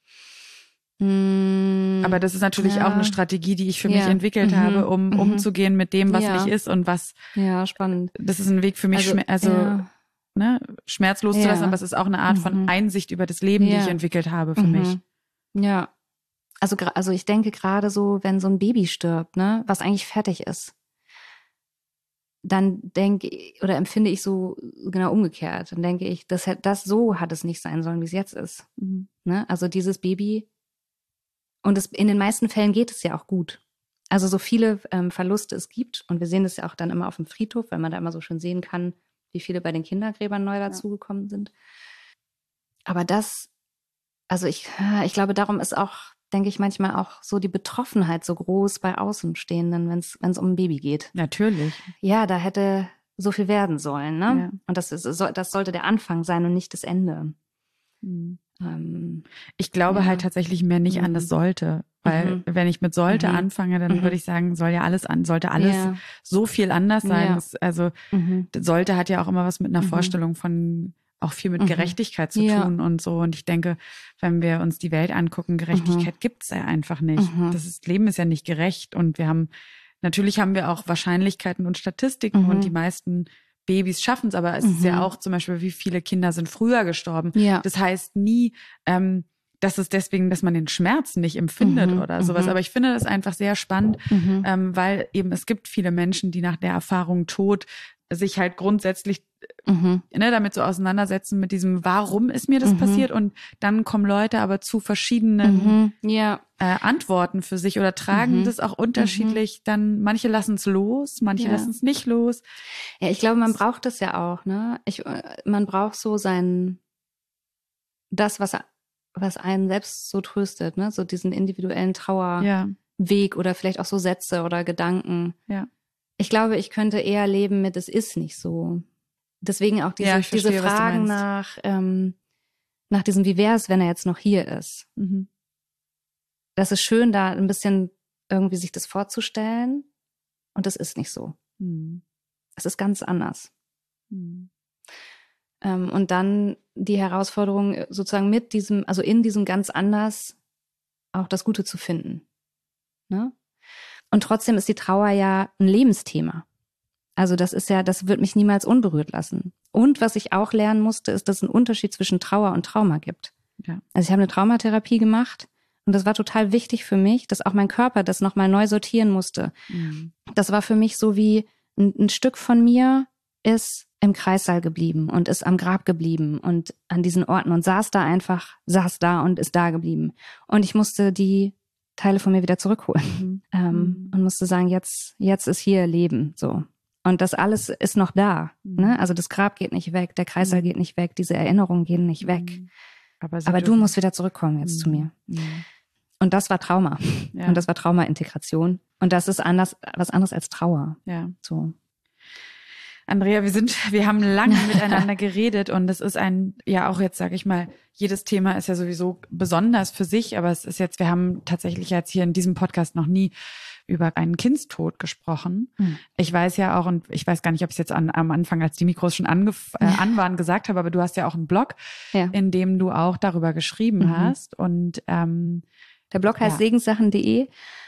Mhm. Aber das ist natürlich ja. auch eine Strategie, die ich für ja. mich entwickelt mhm. habe, um mhm. umzugehen mit dem, was ja. nicht ist und was. Ja, spannend. Das ist ein Weg für mich, also, schmer- also ja. ne, schmerzlos ja. zu lassen, aber es ist auch eine Art mhm. von Einsicht über das Leben, ja. die ich entwickelt habe für mhm. mich. Ja. Also, also ich denke gerade so, wenn so ein Baby stirbt, ne, was eigentlich fertig ist, dann denke ich, oder empfinde ich so genau umgekehrt. Dann denke ich, das, das so hat es nicht sein sollen, wie es jetzt ist. Mhm. Ne? Also dieses Baby, und es, in den meisten Fällen geht es ja auch gut. Also so viele ähm, Verluste es gibt, und wir sehen das ja auch dann immer auf dem Friedhof, weil man da immer so schön sehen kann, wie viele bei den Kindergräbern neu dazugekommen ja. sind. Aber das, also ich, ich glaube, darum ist auch, denke ich, manchmal auch so die Betroffenheit so groß bei Außenstehenden, wenn es wenn es um ein Baby geht. Natürlich. Ja, da hätte so viel werden sollen, ne? Ja. Und das ist, das sollte der Anfang sein und nicht das Ende. Mhm. Ähm, ich glaube ja. halt tatsächlich mehr nicht mhm. an das sollte. Weil mhm. wenn ich mit sollte mhm. anfange, dann mhm. würde ich sagen, soll ja alles an, sollte alles ja. so viel anders sein. Ja. Das, also mhm. sollte hat ja auch immer was mit einer mhm. Vorstellung von, auch viel mit mhm. Gerechtigkeit zu ja. tun und so. Und ich denke, wenn wir uns die Welt angucken, Gerechtigkeit mhm. gibt's ja einfach nicht. Mhm. Das ist, Leben ist ja nicht gerecht. Und wir haben, natürlich haben wir auch Wahrscheinlichkeiten und Statistiken mhm. und die meisten Babys schaffen es, aber es Mhm. ist ja auch zum Beispiel, wie viele Kinder sind früher gestorben. Ja. Das heißt nie, ähm, dass es deswegen, dass man den Schmerz nicht empfindet Mhm. oder sowas. Mhm. Aber ich finde das einfach sehr spannend, Mhm. ähm, weil eben es gibt viele Menschen, die nach der Erfahrung Tod sich halt grundsätzlich Mhm. ne, damit so auseinandersetzen mit diesem, warum ist mir das Mhm. passiert? Und dann kommen Leute aber zu verschiedenen Mhm. Ja. äh, Antworten für sich oder tragen Mhm. das auch unterschiedlich. Dann manche lassen es los, manche Ja. lassen es nicht los. Ja, ich glaube, man braucht das ja auch, ne? Ich, man braucht so sein, das, was, was einen selbst so tröstet, ne? So diesen individuellen Trauerweg Ja, oder vielleicht auch so Sätze oder Gedanken. ja. Ich glaube, ich könnte eher leben mit, es ist nicht so. Deswegen auch diese, Ja, ich verstehe, diese was du Fragen meinst. nach, ähm, nach diesem, wie wäre es, wenn er jetzt noch hier ist? Mhm. Das ist schön, da ein bisschen irgendwie sich das vorzustellen. Und das ist nicht so. Mhm. Es ist ganz anders. Mhm. Ähm, und dann die Herausforderung sozusagen mit diesem, also in diesem ganz anders auch das Gute zu finden. Ne? Und trotzdem ist die Trauer ja ein Lebensthema. Also das ist ja, das wird mich niemals unberührt lassen. Und was ich auch lernen musste, ist, dass es einen Unterschied zwischen Trauer und Trauma gibt. Ja. Also ich habe eine Traumatherapie gemacht und das war total wichtig für mich, dass auch mein Körper das nochmal neu sortieren musste. Mhm. Das war für mich so wie ein, ein Stück von mir ist im Kreissaal geblieben und ist am Grab geblieben und an diesen Orten und saß da einfach, saß da und ist da geblieben. Und ich musste die Teile von mir wieder zurückholen Mhm. ähm, Mhm. und musste sagen, jetzt, jetzt ist hier Leben, so. Und das alles ist noch da, Mhm. ne? Also das Grab geht nicht weg, der Kreissaal Mhm. geht nicht weg, diese Erinnerungen gehen nicht weg. Mhm. Aber, sie Aber du dürfen- musst wieder zurückkommen jetzt zu mir. Mhm. Und das war Trauma. Ja. Und das war Traumaintegration. Und das ist anders, was anderes als Trauer. Ja. So. Andrea, wir sind, wir haben lange miteinander geredet und es ist ein, ja auch jetzt sage ich mal, jedes Thema ist ja sowieso besonders für sich, aber es ist jetzt, wir haben tatsächlich jetzt hier in diesem Podcast noch nie über einen Kindstod gesprochen. Mhm. Ich weiß ja auch, und ich weiß gar nicht, ob ich es jetzt an, am Anfang, als die Mikros schon angef äh, an waren, gesagt habe, aber du hast ja auch einen Blog, Ja. in dem du auch darüber geschrieben Mhm. hast. Und ähm, Der Blog heißt Ja. segenssachen punkt de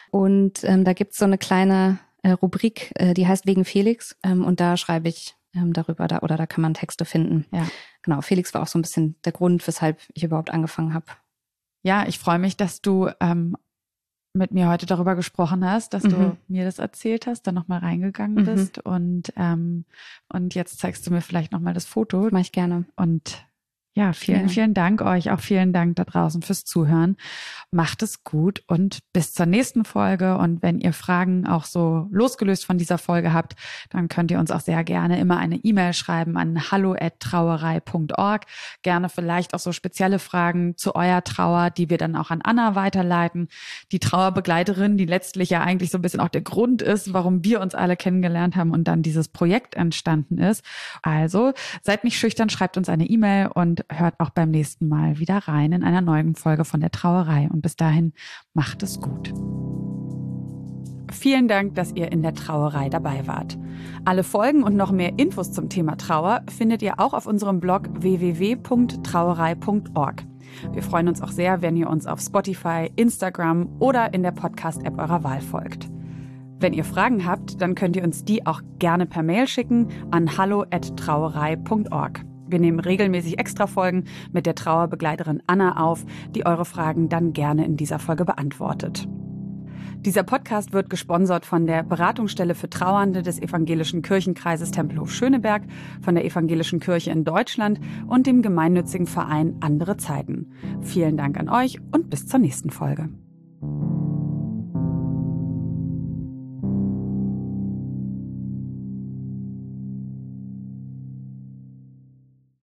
und ähm, da gibt's so eine kleine äh, Rubrik, äh, die heißt Wegen Felix ähm, und da schreibe ich ähm, darüber da oder da kann man Texte finden. ja. Genau, Felix war auch so ein bisschen der Grund, weshalb ich überhaupt angefangen habe. Ja, ich freue mich, dass du ähm, mit mir heute darüber gesprochen hast, dass Mhm. du mir das erzählt hast, dann nochmal reingegangen Mhm. bist und ähm, und jetzt zeigst du mir vielleicht nochmal das Foto. Mache ich gerne. Und ja, vielen, Ja. vielen Dank euch, auch vielen Dank da draußen fürs Zuhören. Macht es gut und bis zur nächsten Folge. Und wenn ihr Fragen auch so losgelöst von dieser Folge habt, dann könnt ihr uns auch sehr gerne immer eine E-Mail schreiben an hallo at trauerei punkt org. Gerne vielleicht auch so spezielle Fragen zu eurer Trauer, die wir dann auch an Anna weiterleiten. Die Trauerbegleiterin, die letztlich ja eigentlich so ein bisschen auch der Grund ist, warum wir uns alle kennengelernt haben und dann dieses Projekt entstanden ist. Also seid nicht schüchtern, schreibt uns eine E-Mail und hört auch beim nächsten Mal wieder rein in einer neuen Folge von der Trauerei. Und bis dahin, macht es gut. Vielen Dank, dass ihr in der Trauerei dabei wart. Alle Folgen und noch mehr Infos zum Thema Trauer findet ihr auch auf unserem Blog w w w punkt trauerei punkt org. Wir freuen uns auch sehr, wenn ihr uns auf Spotify, Instagram oder in der Podcast-App eurer Wahl folgt. Wenn ihr Fragen habt, dann könnt ihr uns die auch gerne per Mail schicken an hallo at trauerei punkt org. Wir nehmen regelmäßig Extra-Folgen mit der Trauerbegleiterin Anna auf, die eure Fragen dann gerne in dieser Folge beantwortet. Dieser Podcast wird gesponsert von der Beratungsstelle für Trauernde des Evangelischen Kirchenkreises Tempelhof-Schöneberg, von der Evangelischen Kirche in Deutschland und dem gemeinnützigen Verein Andere Zeiten. Vielen Dank an euch und bis zur nächsten Folge.